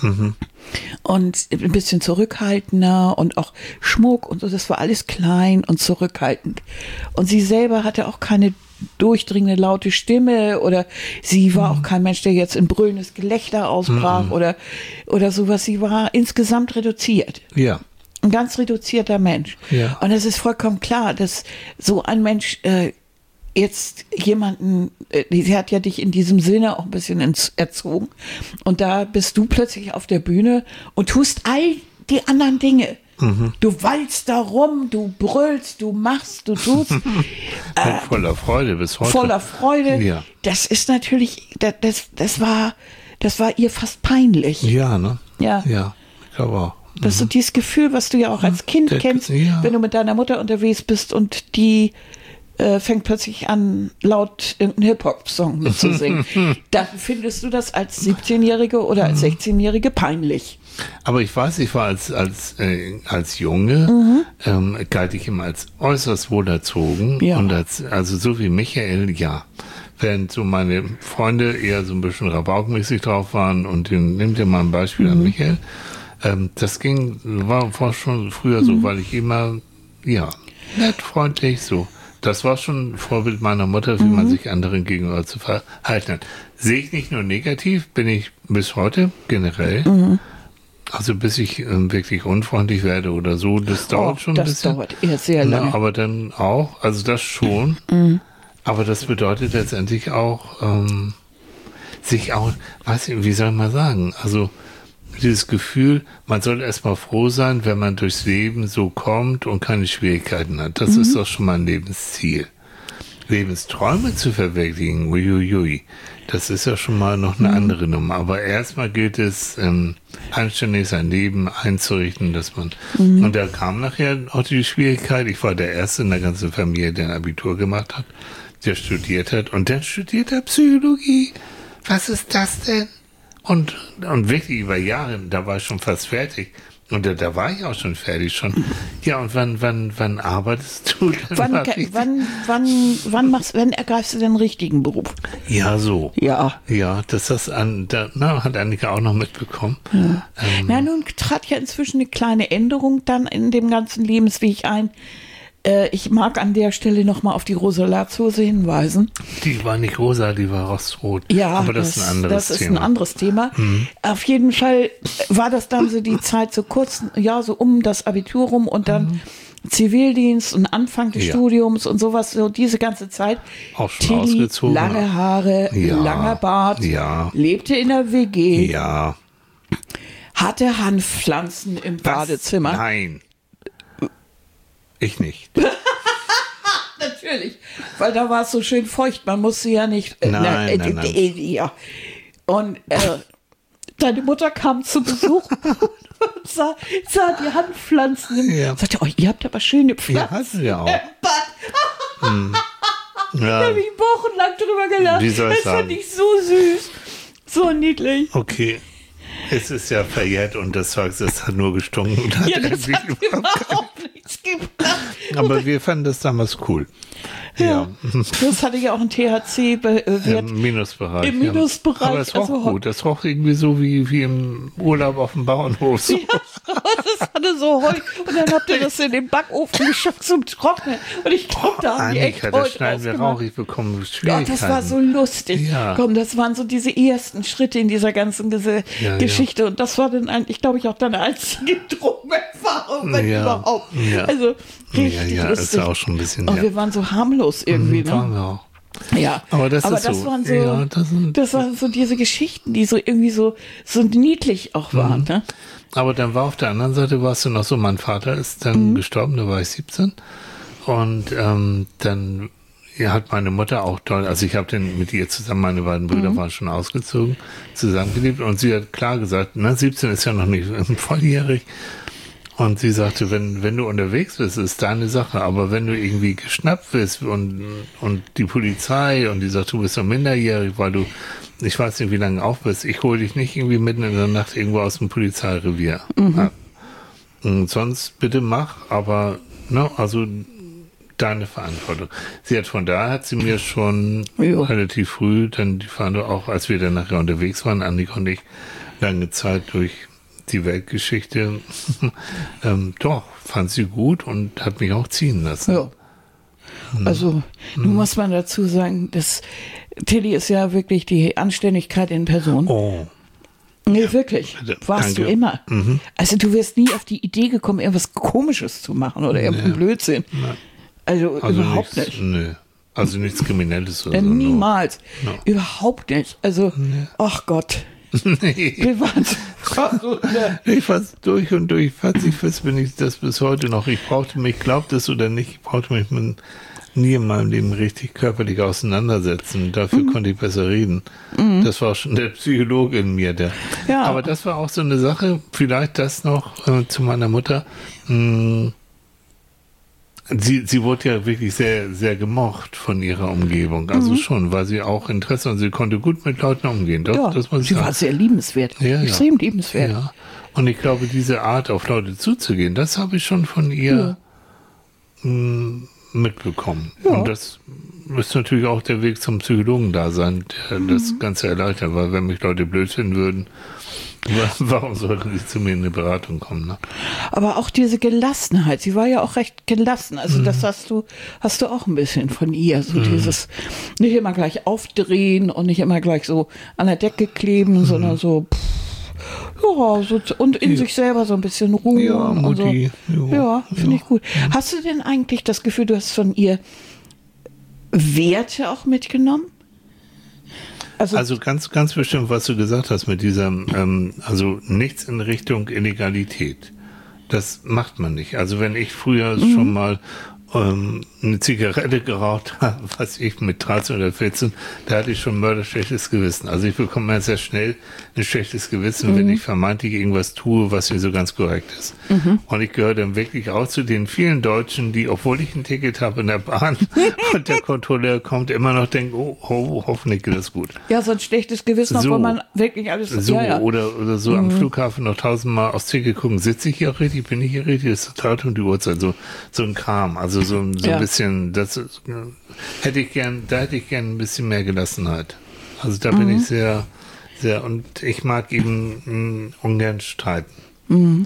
Und ein bisschen zurückhaltender und auch Schmuck und so, das war alles klein und zurückhaltend. Und sie selber hatte auch keine durchdringende laute Stimme oder sie war auch kein Mensch, der jetzt in brüllendes Gelächter ausbrach oder, oder sowas. Sie war insgesamt reduziert. Ja. Ein ganz reduzierter Mensch. Ja. Und es ist vollkommen klar, dass so ein Mensch äh, jetzt jemanden, äh, sie hat ja dich in diesem Sinne auch ein bisschen ins, erzogen und da bist du plötzlich auf der Bühne und tust all die anderen Dinge. Mhm. Du walzt da rum, du brüllst, du machst, du tust. äh, voller Freude bis heute. Voller Freude. Ja. Das ist natürlich, das, das, das war, das war ihr fast peinlich. Ja, ne? Ja. Ja, ich glaube auch. Das ist so dieses Gefühl, was du ja auch als Kind Der, kennst, ja. wenn du mit deiner Mutter unterwegs bist und die äh, fängt plötzlich an, laut irgendeinen Hip-Hop-Song mitzusingen. Dann findest du das als siebzehnjährige oder als sechzehnjährige peinlich. Aber ich weiß, ich war als, als, äh, als Junge, mhm. ähm, galt ich immer als äußerst wohlerzogen. Ja. Und als, also so wie Michael, ja. Während so meine Freunde eher so ein bisschen rabaukmäßig drauf waren und den, nimm dir mal ein Beispiel mhm. an Michael. Ähm, das ging, war, war schon früher so, mhm. weil ich immer, ja, nett, freundlich, so. Das war schon ein Vorbild meiner Mutter, wie mhm. man sich anderen gegenüber zu verhalten hat. Sehe ich nicht nur negativ, bin ich bis heute generell. Mhm. Also bis ich ähm, wirklich unfreundlich werde oder so, das dauert oh, schon ein das bisschen. Das dauert eher sehr lange. Na, aber dann auch, also das schon. Mhm. Aber das bedeutet letztendlich auch, ähm, sich auch, weiß ich, wie soll man sagen, also dieses Gefühl, man soll erstmal froh sein, wenn man durchs Leben so kommt und keine Schwierigkeiten hat. Das mhm. ist doch schon mal ein Lebensziel. Lebensträume zu verwirklichen, uiuiui, das ist ja schon mal noch eine mhm. andere Nummer. Aber erstmal gilt es, ähm, anständig sein Leben einzurichten, dass man, mhm. und da kam nachher auch die Schwierigkeit, ich war der Erste in der ganzen Familie, der ein Abitur gemacht hat, der studiert hat, und dann studiert er Psychologie. Was ist das denn? Und, und wirklich über Jahre, da war ich schon fast fertig. Und da, da war ich auch schon fertig schon. Ja, und wann, wann, wann arbeitest du? Wann, wann, wann, wann machst, wann ergreifst du den richtigen Beruf? Ja, so. Ja. Ja, das das an, da, na, hat Annika auch noch mitbekommen. Ja. Ähm, na, nun trat ja inzwischen eine kleine Änderung dann in dem ganzen Lebensweg ein. Ich mag an der Stelle nochmal auf die rosa Latzhose hinweisen. Die war nicht rosa, die war rosrot. Ja, aber das, das ist ein anderes Thema. Das ist ein anderes Thema. Mhm. Auf jeden Fall war das dann so die Zeit so kurz, ja, so um das Abitur rum und dann mhm. Zivildienst und Anfang des ja. Studiums und sowas, so diese ganze Zeit. Auch schon Tilly, ausgezogen. lange Haare, ja. langer Bart, ja. lebte in der W G. Ja. Hatte Hanfpflanzen im Was? Badezimmer. Nein. Ich nicht. Natürlich, weil da war es so schön feucht, man musste ja nicht. Äh, nein, na, äh, nein, nein. Äh, ja. Und äh, deine Mutter kam zu Besuch und sah, sah die Handpflanzen im ja. sagte, oh, ihr habt aber schöne Pflanzen. Ja, hatten wir auch. Im Bad. hm. Ja. Da habe ich wochenlang drüber gelacht. Wie soll ich das fand ich so süß. So niedlich. Okay. Es ist ja verjährt und das Zeug, das hat nur gestunken. Und hat ja, das hat überhaupt nichts gebracht. Aber wir fanden das damals cool. Ja. ja. Das hatte ja auch einen T H C-Wert. Im Minusbereich. Im Minusbereich. Ja. Aber es roch also, gut. Das roch irgendwie so wie, wie im Urlaub auf dem Bauernhof. So. Ja, das hatte so Heu. Und dann habt ihr das in den Backofen geschafft zum Trocknen. Und ich glaube, da haben die echt Heu das schneiden wir rauch. Ich bekomme Schwierigkeiten. Gott, das war so lustig. Ja. Komm, das waren so diese ersten Schritte in dieser ganzen Ge- ja, Geschichte. Ja. Und das war dann eigentlich, glaube ich, auch deine einzige Drogenerfahrung, wenn ja. überhaupt. Ja. Also richtig ja, ja, lustig. Ist ja auch schon ein bisschen. Und ja. wir waren so harmlos irgendwie. Mhm, ne? waren wir auch. Ja, aber das, aber ist das so. waren so, ja, das, sind, das waren so diese Geschichten, die so irgendwie so, so niedlich auch waren. Mhm. Ne? Aber dann war auf der anderen Seite, warst du noch so, mein Vater ist dann mhm. gestorben, da war ich siebzehn. Und ähm, dann ja, hat meine Mutter auch toll, also ich habe dann mit ihr zusammen, meine beiden Brüder mhm. waren schon ausgezogen, zusammengelebt. Und sie hat klar gesagt, na, siebzehn ist ja noch nicht volljährig. Und sie sagte, wenn, wenn du unterwegs bist, ist deine Sache. Aber wenn du irgendwie geschnappt wirst und, und die Polizei und die sagt, du bist doch minderjährig, weil du, ich weiß nicht, wie lange auf bist, ich hole dich nicht irgendwie mitten in der Nacht irgendwo aus dem Polizeirevier mhm. ab. Und sonst bitte mach, aber, ne, also deine Verantwortung. Sie hat von da hat sie mir schon jo. relativ früh dann die Verantwortung, auch als wir dann nachher unterwegs waren, Annika und ich, lange Zeit durch die Weltgeschichte, ähm, doch, fand sie gut und hat mich auch ziehen lassen. Ja. Also, hm. nun muss man dazu sagen, dass Tilly ist ja wirklich die Anständigkeit in Person. Oh. Nee, ja, wirklich. Warst Danke. Du immer. Mhm. Also, du wirst nie auf die Idee gekommen, irgendwas Komisches zu machen oder irgendein nee. Blödsinn. Nee. Also, also, überhaupt nichts, nicht. Nö. Also nichts Kriminelles oder Äh, so. niemals. No. Überhaupt nicht. Also, Nee. ach Gott. Nee. Wir waren so, ne. Ich fast durch und durch, falls ich fest bin ich das bis heute noch. Ich brauchte mich, glaubt es oder nicht, ich brauchte mich mit, nie in meinem Leben richtig körperlich auseinandersetzen. Dafür mhm. konnte ich besser reden. Mhm. Das war schon der Psychologe in mir, der. Ja. Aber das war auch so eine Sache, vielleicht das noch äh, zu meiner Mutter. Mh, Sie, sie wurde ja wirklich sehr, sehr gemocht von ihrer Umgebung. Also mhm. schon, weil sie auch Interesse und sie konnte gut mit Leuten umgehen. Doch, ja, das muss ich sie sagen. war sehr liebenswert. Ja, extrem ja. liebenswert. Ja. Und ich glaube, diese Art, auf Leute zuzugehen, das habe ich schon von ihr ja. mh, mitbekommen. Ja. Und das müsste natürlich auch der Weg zum Psychologen da sein, der mhm. das Ganze erleichtert. Weil wenn mich Leute blöd finden würden, warum sollten sie zu mir in eine Beratung kommen? Ne? Aber auch diese Gelassenheit, sie war ja auch recht gelassen. Also mhm. das hast du, hast du auch ein bisschen von ihr. So mhm. dieses nicht immer gleich aufdrehen und nicht immer gleich so an der Decke kleben, mhm. sondern so pff, ja, so und in ja. sich selber so ein bisschen Ruhe. Ja, und so. Ja, ja finde ja. ich gut. Hast du denn eigentlich das Gefühl, du hast von ihr Werte auch mitgenommen? Also, also ganz, ganz bestimmt, was du gesagt hast mit dieser, ähm, also nichts in Richtung Illegalität. Das macht man nicht. Also wenn ich früher mhm. schon mal ähm, eine Zigarette geraucht habe, was ich mit dreizehn oder vierzehn, da hatte ich schon mörderschlechtes Gewissen. Also ich bekomme ja sehr schnell ein schlechtes Gewissen, mhm. wenn ich vermeintlich irgendwas tue, was nicht so ganz korrekt ist. Mhm. Und ich gehöre dann wirklich auch zu den vielen Deutschen, die, obwohl ich ein Ticket habe in der Bahn und der Kontrolleur kommt, immer noch denken, oh, oh hoffentlich geht das gut. Ja, so ein schlechtes Gewissen, so, obwohl man wirklich alles... So, ja, ja. Oder, oder so mhm. am Flughafen noch tausendmal aufs Ticket gucken, sitze ich hier auch richtig, bin ich hier richtig, das ist total um die Uhrzeit, so, so ein Kram, also so, so ja. ein bisschen, das ist, hätte ich gern, da hätte ich gern ein bisschen mehr Gelassenheit. Also da mhm. bin ich sehr, sehr, und ich mag eben mh, ungern streiten. Mhm.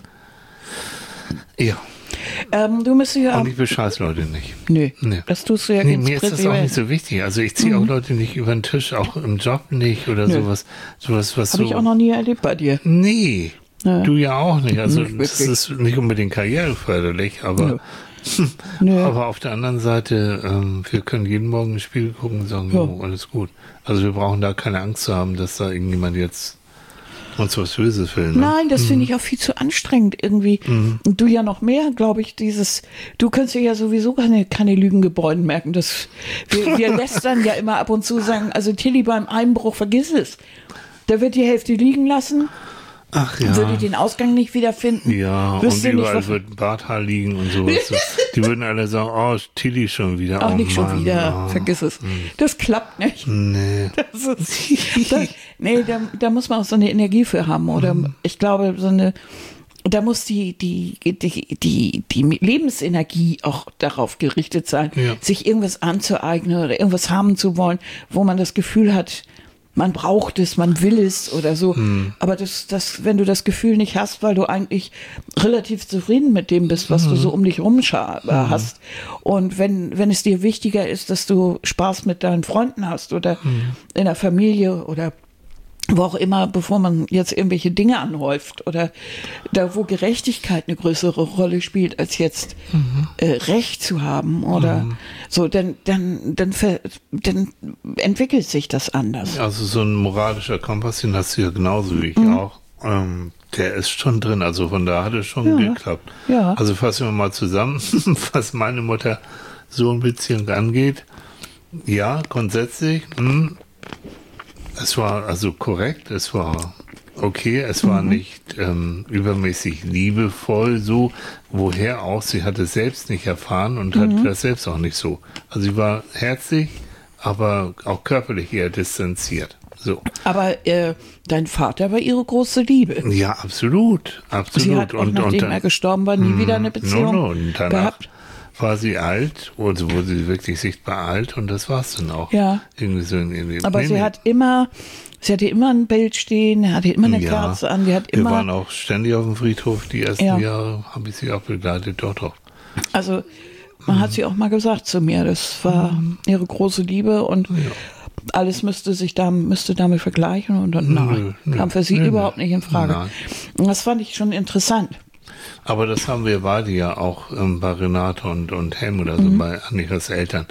Ja. Ähm, du müsstest ja. Und ich bescheiß Leute nicht. Nö. Nee. Das tust du ja nee, mir ist das auch nicht so wichtig. Also ich ziehe mhm. auch Leute nicht über den Tisch, auch im Job nicht oder Nö. sowas. Sowas, was Habe so. ich auch noch nie erlebt bei dir. Nee. Ja. Du ja auch nicht. Also nicht das ist nicht unbedingt karriereförderlich, aber. Nö. Nö. Aber auf der anderen Seite, ähm, wir können jeden Morgen ins Spiel gucken und sagen, ja. oh, alles gut. Also wir brauchen da keine Angst zu haben, dass da irgendjemand jetzt uns was Böses will. Ne? Nein, das mhm. finde ich auch viel zu anstrengend irgendwie. Mhm. Und du ja noch mehr, glaube ich, dieses, du kannst dir ja sowieso keine, keine Lügengebräude merken. Das, wir, wir lästern ja immer ab und zu sagen, also Tilly beim Einbruch, vergiss es. Da wird die Hälfte liegen lassen. Ach ja. Würde den Ausgang nicht wiederfinden. Ja, Wüsste und überall nicht, wird ein Barthaar liegen und sowas. Die würden alle sagen, oh, Tilly schon wieder. Ach, oh, nicht Mann, schon wieder. Oh. Vergiss es. Hm. Das klappt nicht. Nee. Das ist, das, nee, da, da muss man auch so eine Energie für haben. Oder hm. ich glaube, so eine, da muss die, die, die, die, die Lebensenergie auch darauf gerichtet sein, ja. sich irgendwas anzueignen oder irgendwas haben zu wollen, wo man das Gefühl hat, man braucht es, man will es oder so. Hm. Aber das, das, wenn du das Gefühl nicht hast, weil du eigentlich relativ zufrieden mit dem bist, was hm. du so um dich rum scha- hm. hast. Und wenn, wenn es dir wichtiger ist, dass du Spaß mit deinen Freunden hast oder hm. in der Familie oder wo auch immer, bevor man jetzt irgendwelche Dinge anhäuft oder da, wo Gerechtigkeit eine größere Rolle spielt, als jetzt mhm. äh, Recht zu haben oder mhm. so, dann, dann, dann, ver, dann entwickelt sich das anders. Also so ein moralischer Kompass, den hast du ja genauso wie ich mhm. auch. Ähm, der ist schon drin, also von da hat es schon ja. geklappt. Ja. Also fassen wir mal zusammen, was meine Mutter so in Beziehung angeht. Ja, grundsätzlich, mh, es war also korrekt, es war okay, es war mhm. nicht ähm, übermäßig liebevoll, so, woher auch, sie hat es selbst nicht erfahren und mhm. hatte das selbst auch nicht so. Also sie war herzlich, aber auch körperlich eher distanziert. So. Aber äh, dein Vater war ihre große Liebe. Ja, absolut, absolut. Sie hat auch, und, nachdem und dann, er gestorben war, nie mh, wieder eine Beziehung no, no, und danach gehabt. War sie alt, also wurde sie wirklich sichtbar alt und das war's dann auch. Ja. Irgendwie so in, in, in, Aber nee, sie nee. hat immer, sie hatte immer ein Bild stehen, hatte immer eine ja, Kerze an, die hat immer. Wir waren auch ständig auf dem Friedhof, die ersten ja. Jahre habe ich sie auch begleitet, doch, doch. Also, man mhm. hat sie auch mal gesagt zu mir, das war mhm. ihre große Liebe und ja. alles müsste sich da, müsste damit vergleichen und, und nein, nö, kam für sie nö, überhaupt nicht in Frage. Nein. Und das fand ich schon interessant. Aber das haben wir beide ja auch ähm, bei Renate und, und Helmut, also mhm. bei Annikas Eltern.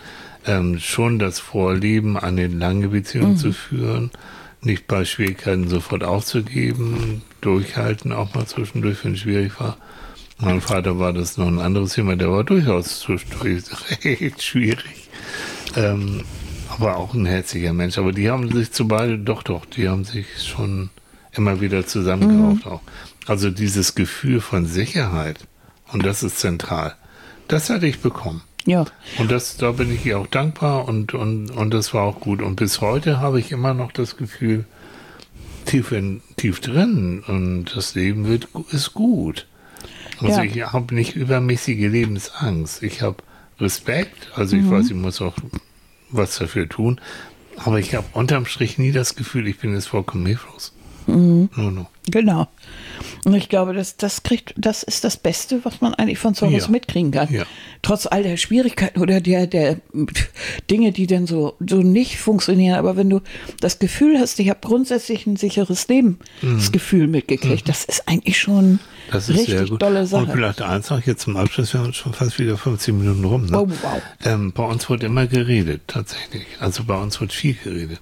ähm, schon das Vorleben, eine lange Beziehung Mhm. zu führen, nicht bei Schwierigkeiten sofort aufzugeben, durchhalten auch mal zwischendurch, wenn es schwierig war. Mein Vater war das noch ein anderes Thema, der war durchaus zwischendurch recht schwierig. Ähm, aber auch ein herziger Mensch. Aber die haben sich zu beide, doch, doch, die haben sich schon immer wieder zusammengerauft auch. Also dieses Gefühl von Sicherheit, und das ist zentral, das hatte ich bekommen. Ja. Und das, da bin ich ihr auch dankbar und, und, und das war auch gut. Und bis heute habe ich immer noch das Gefühl, tief, in, tief drin, und das Leben wird, ist gut. Also Ja. ich habe nicht übermäßige Lebensangst. Ich habe Respekt, also ich weiß, ich muss auch was dafür tun, aber ich habe unterm Strich nie das Gefühl, ich bin jetzt vollkommen hilflos. Mhm. No, no. Genau. Und ich glaube, das, das kriegt, das ist das Beste, was man eigentlich von zu Hause Ja. mitkriegen kann. Ja. Trotz all der Schwierigkeiten oder der, der Dinge, die dann so, so nicht funktionieren. Aber wenn du das Gefühl hast, ich habe grundsätzlich ein sicheres Leben, das Gefühl mitgekriegt, das ist eigentlich schon Das ist sehr richtig gut. tolle Und Sache. vielleicht eins noch jetzt zum Abschluss, wir haben schon fast wieder fünfzehn Minuten rum. Ne? Oh, wow. Ähm, bei uns wird immer geredet, tatsächlich. Also bei uns wird viel geredet.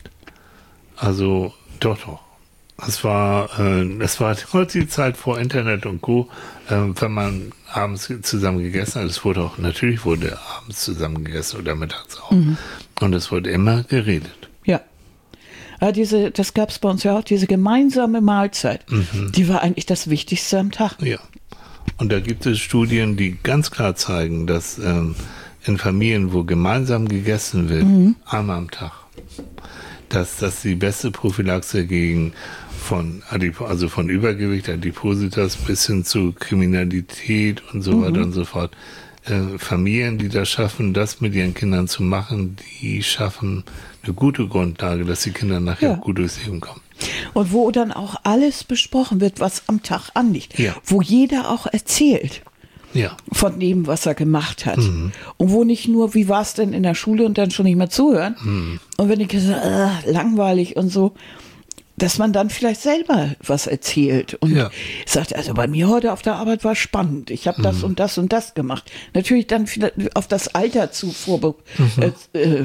Also doch, doch. Es war, äh, es war die Zeit vor Internet und Co., äh, wenn man abends zusammen gegessen hat. Es wurde auch, natürlich wurde abends zusammen gegessen oder mittags auch. Und es wurde immer geredet. Ja. Aber diese, das gab es bei uns ja auch, diese gemeinsame Mahlzeit, die war eigentlich das Wichtigste am Tag. Ja. Und da gibt es Studien, die ganz klar zeigen, dass ähm, in Familien, wo gemeinsam gegessen wird, einmal am Tag, dass das die beste Prophylaxe gegen von Adip- also von Übergewicht, Adipositas bis hin zu Kriminalität und so weiter und so fort. Äh, Familien, die das schaffen, das mit ihren Kindern zu machen, die schaffen eine gute Grundlage, dass die Kinder nachher Ja. gut durchs Leben kommen. Und wo dann auch alles besprochen wird, was am Tag anliegt. Ja. Wo jeder auch erzählt Ja. von dem, was er gemacht hat. Und wo nicht nur, wie war es denn in der Schule und dann schon nicht mehr zuhören. Und wenn ich gesagt äh, langweilig und so, dass man dann vielleicht selber was erzählt und Ja. sagt, also bei mir heute auf der Arbeit war spannend, ich habe das und das und das gemacht. Natürlich dann vielleicht auf das Alter zu vorbe äh, äh,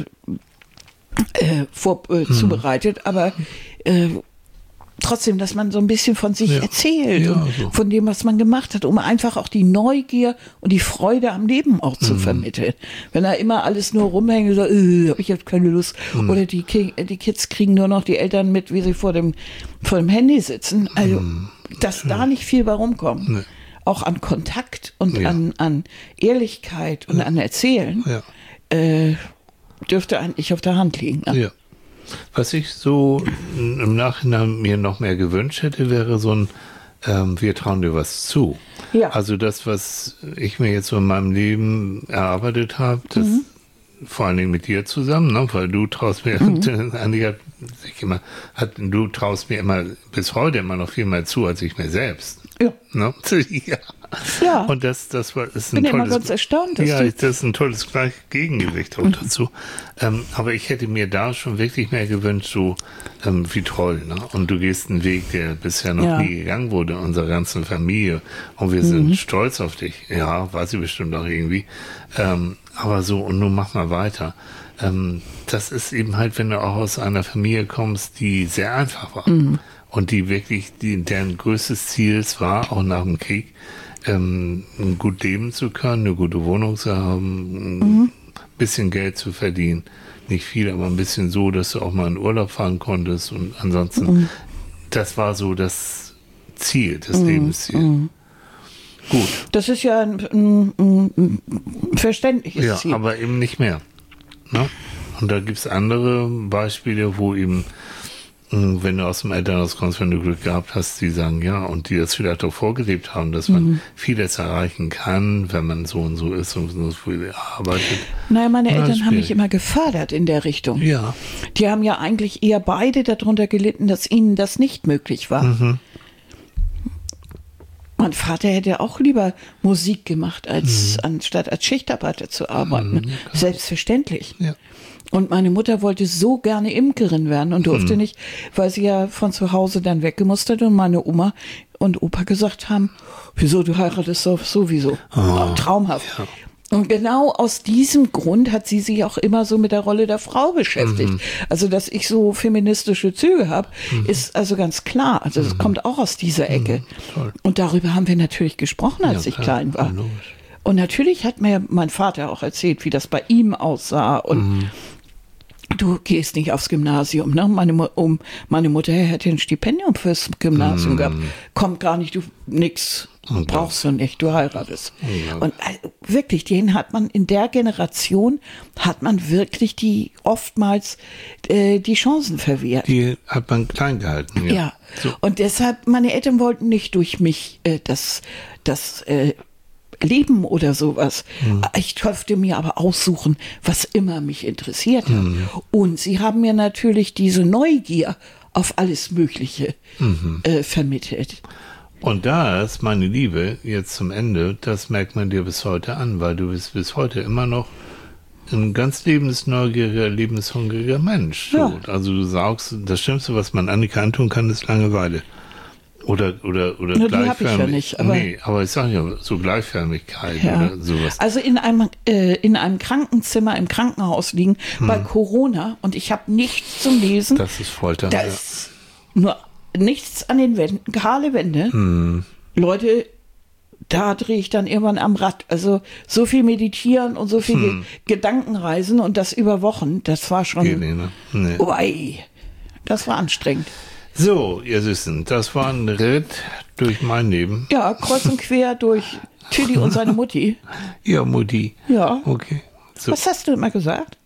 äh, vor, äh, zubereitet, aber äh, trotzdem, dass man so ein bisschen von sich Ja. erzählt Ja, und so. von dem, was man gemacht hat, um einfach auch die Neugier und die Freude am Leben auch zu vermitteln. Wenn da immer alles nur rumhängt, so, äh, habe ich jetzt keine Lust. Oder die, Ki- die Kids kriegen nur noch die Eltern mit, wie sie vor dem, vor dem Handy sitzen. Also, dass da nicht viel bei rumkommt. Nee. Auch an Kontakt und Ja. an, an Ehrlichkeit und an Erzählen, Ja. äh, dürfte eigentlich auf der Hand liegen. Ne? Ja. Was ich so im Nachhinein mir noch mehr gewünscht hätte, wäre so ein ähm, wir trauen dir was zu. Ja. Also das, was ich mir jetzt so in meinem Leben erarbeitet habe, das vor allen Dingen mit dir zusammen, ne? Weil du traust mir, Andi hat sich immer, hat, du traust mir immer bis heute immer noch viel mehr zu als ich mir selbst. Ja. Ne? Ja. Ja. Und das, das war, ist bin ein immer tolles, ganz erstaunt, dass ja, du- das ist ein tolles Gleich Gegengewicht auch dazu. Ähm, aber ich hätte mir da schon wirklich mehr gewünscht, so ähm, wie toll. Ne? Und du gehst einen Weg, der bisher noch Ja. nie gegangen wurde, in unserer ganzen Familie. Und wir sind stolz auf dich. Ja, weiß ich bestimmt auch irgendwie. Ähm, aber so, und nun mach mal weiter. Ähm, das ist eben halt, wenn du auch aus einer Familie kommst, die sehr einfach war. Und die wirklich, die, deren größtes Ziel es war, auch nach dem Krieg, ähm, gut leben zu können, eine gute Wohnung zu haben, ein bisschen Geld zu verdienen. Nicht viel, aber ein bisschen so, dass du auch mal in Urlaub fahren konntest. Und ansonsten, das war so das Ziel, das Lebensziel. Gut, Das ist ja ein, ein, ein verständliches ja, Ziel. aber eben nicht mehr. Ne? Und da gibt's andere Beispiele, wo eben, mh, wenn du aus dem Elternhaus kommst, wenn du Glück gehabt hast, die sagen, ja, und die das vielleicht auch vorgelebt haben, dass man vieles erreichen kann, wenn man so und so ist und so viel arbeitet. Naja, meine Na, Eltern haben mich schwierig. immer gefördert in der Richtung. Ja, Die haben ja eigentlich eher beide darunter gelitten, dass ihnen das nicht möglich war. Mhm. Mein Vater hätte auch lieber Musik gemacht, als anstatt als Schichtarbeiter zu arbeiten. Selbstverständlich. ja. Und meine Mutter wollte so gerne Imkerin werden und durfte Mhm. nicht, weil sie ja von zu Hause dann weggemusst hat und meine Oma und Opa gesagt haben, wieso, du heiratest doch sowieso. Oh, Traumhaft. ja. Und genau aus diesem Grund hat sie sich auch immer so mit der Rolle der Frau beschäftigt. Mhm. Also, dass ich so feministische Züge habe, mhm. ist also ganz klar. Also, das mhm. kommt auch aus dieser Ecke. Mhm. Und darüber haben wir natürlich gesprochen, als ja, ich klein war. Ja, und natürlich hat mir mein Vater auch erzählt, wie das bei ihm aussah. Und mhm. du gehst nicht aufs Gymnasium, ne? Meine, um, meine Mutter hätte ein Stipendium fürs Gymnasium mm. gehabt. Kommt gar nicht, du nix und brauchst du nicht, du heiratest. Ja. Und also, wirklich, den hat man in der Generation, hat man wirklich die oftmals äh, die Chancen verwehrt. Die hat man klein gehalten, ja. Ja, so. Und deshalb, meine Eltern wollten nicht durch mich äh, das, das äh, Leben oder sowas. Mhm. Ich durfte mir aber aussuchen, was immer mich interessiert hat. Mhm. Und sie haben mir natürlich diese Neugier auf alles Mögliche mhm. äh, vermittelt. Und das, meine Liebe, jetzt zum Ende, das merkt man dir bis heute an, weil du bist bis heute immer noch ein ganz lebensneugieriger, lebenshungriger Mensch. So. Ja. Also du sagst, das Schlimmste, was man Annika antun kann, ist Langeweile. Oder, oder, oder ja, die hab ich ja nicht, aber nee, aber ich sage ja, so Gleichförmigkeit ja. oder sowas. Also in einem, äh, in einem Krankenzimmer im Krankenhaus liegen, hm. bei Corona, und ich habe nichts zum Lesen. Das ist Folter. Da ja. ist nur nichts an den Wänden, kahle Wände. Hm. Leute, da drehe ich dann irgendwann am Rad. Also so viel meditieren und so viel hm. Gedankenreisen und das über Wochen, das war schon, Geht nicht, ne? Nee. Oh, ey, das war anstrengend. So, ihr Süßen, das war ein Ritt durch mein Leben. Ja, kreuz und quer durch Tilly und seine Mutti. Ja, Mutti. Ja. Okay. So. Was hast du immer gesagt?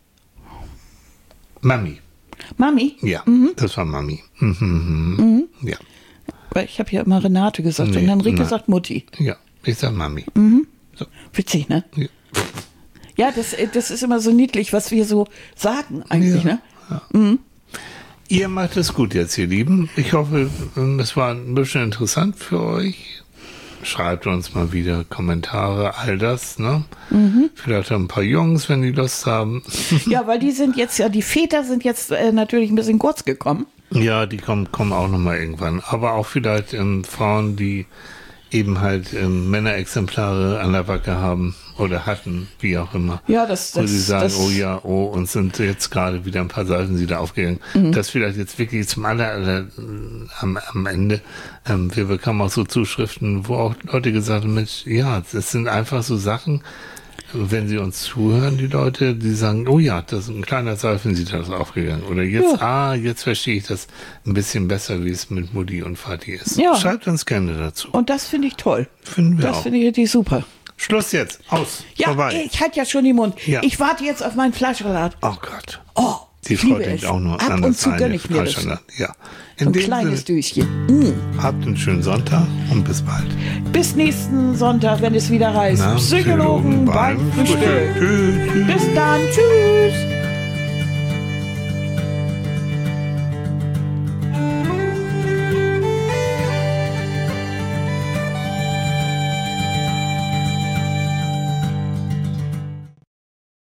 Mami. Mami? Ja, mhm. das war Mami. Mhm. Mhm. Ja. Weil ich habe ja immer Renate gesagt nee, und dann Rieke sagt Mutti. Ja, ich sag Mami. Mhm. So. Witzig, ne? Ja, ja das, das ist immer so niedlich, was wir so sagen eigentlich, ja. ne? Ja. Mhm. Ihr macht es gut jetzt, ihr Lieben. Ich hoffe, es war ein bisschen interessant für euch. Schreibt uns mal wieder Kommentare, all das, ne? Mhm. Vielleicht ein paar Jungs, wenn die Lust haben. Ja, weil die sind jetzt, ja, die Väter sind jetzt äh, natürlich ein bisschen kurz gekommen. Ja, die kommen, kommen auch nochmal irgendwann. Aber auch vielleicht ähm, Frauen, die eben halt ähm, Männerexemplare an der Backe haben oder hatten, wie auch immer. Ja, das, Wo das, sie sagen, das, oh ja, oh, uns sind jetzt gerade wieder ein paar Seiten wieder aufgegangen. Mhm. Das vielleicht jetzt wirklich zum aller, aller am, am Ende. Ähm, wir bekamen auch so Zuschriften, wo auch Leute gesagt haben, Mensch, ja, das sind einfach so Sachen, wenn sie uns zuhören, die Leute, die sagen, oh ja, das ist ein kleiner Seifensieder ist aufgegangen. Oder jetzt, ja. ah, jetzt verstehe ich das ein bisschen besser, wie es mit Mutti und Vati ist. Ja. Schreibt uns gerne dazu. Und das finde ich toll. Finden wir das auch. finde ich richtig super. Schluss jetzt. Aus. Ja, vorbei. Ich hatte ja schon den Mund. Ja. Ich warte jetzt auf meinen Fleischsalat. Oh Gott. Oh, die Frau denkt auch nur Ab an und das zu gönne eine ich mir das. Ja. In ein kleines Sinne, Döschen. Mm. Habt einen schönen Sonntag und bis bald. Bis nächsten Sonntag, wenn es wieder heißt Na, Psychologen, Psychologen beim Frühstück. Frühstück. Tschüss. Bis dann. Tschüss.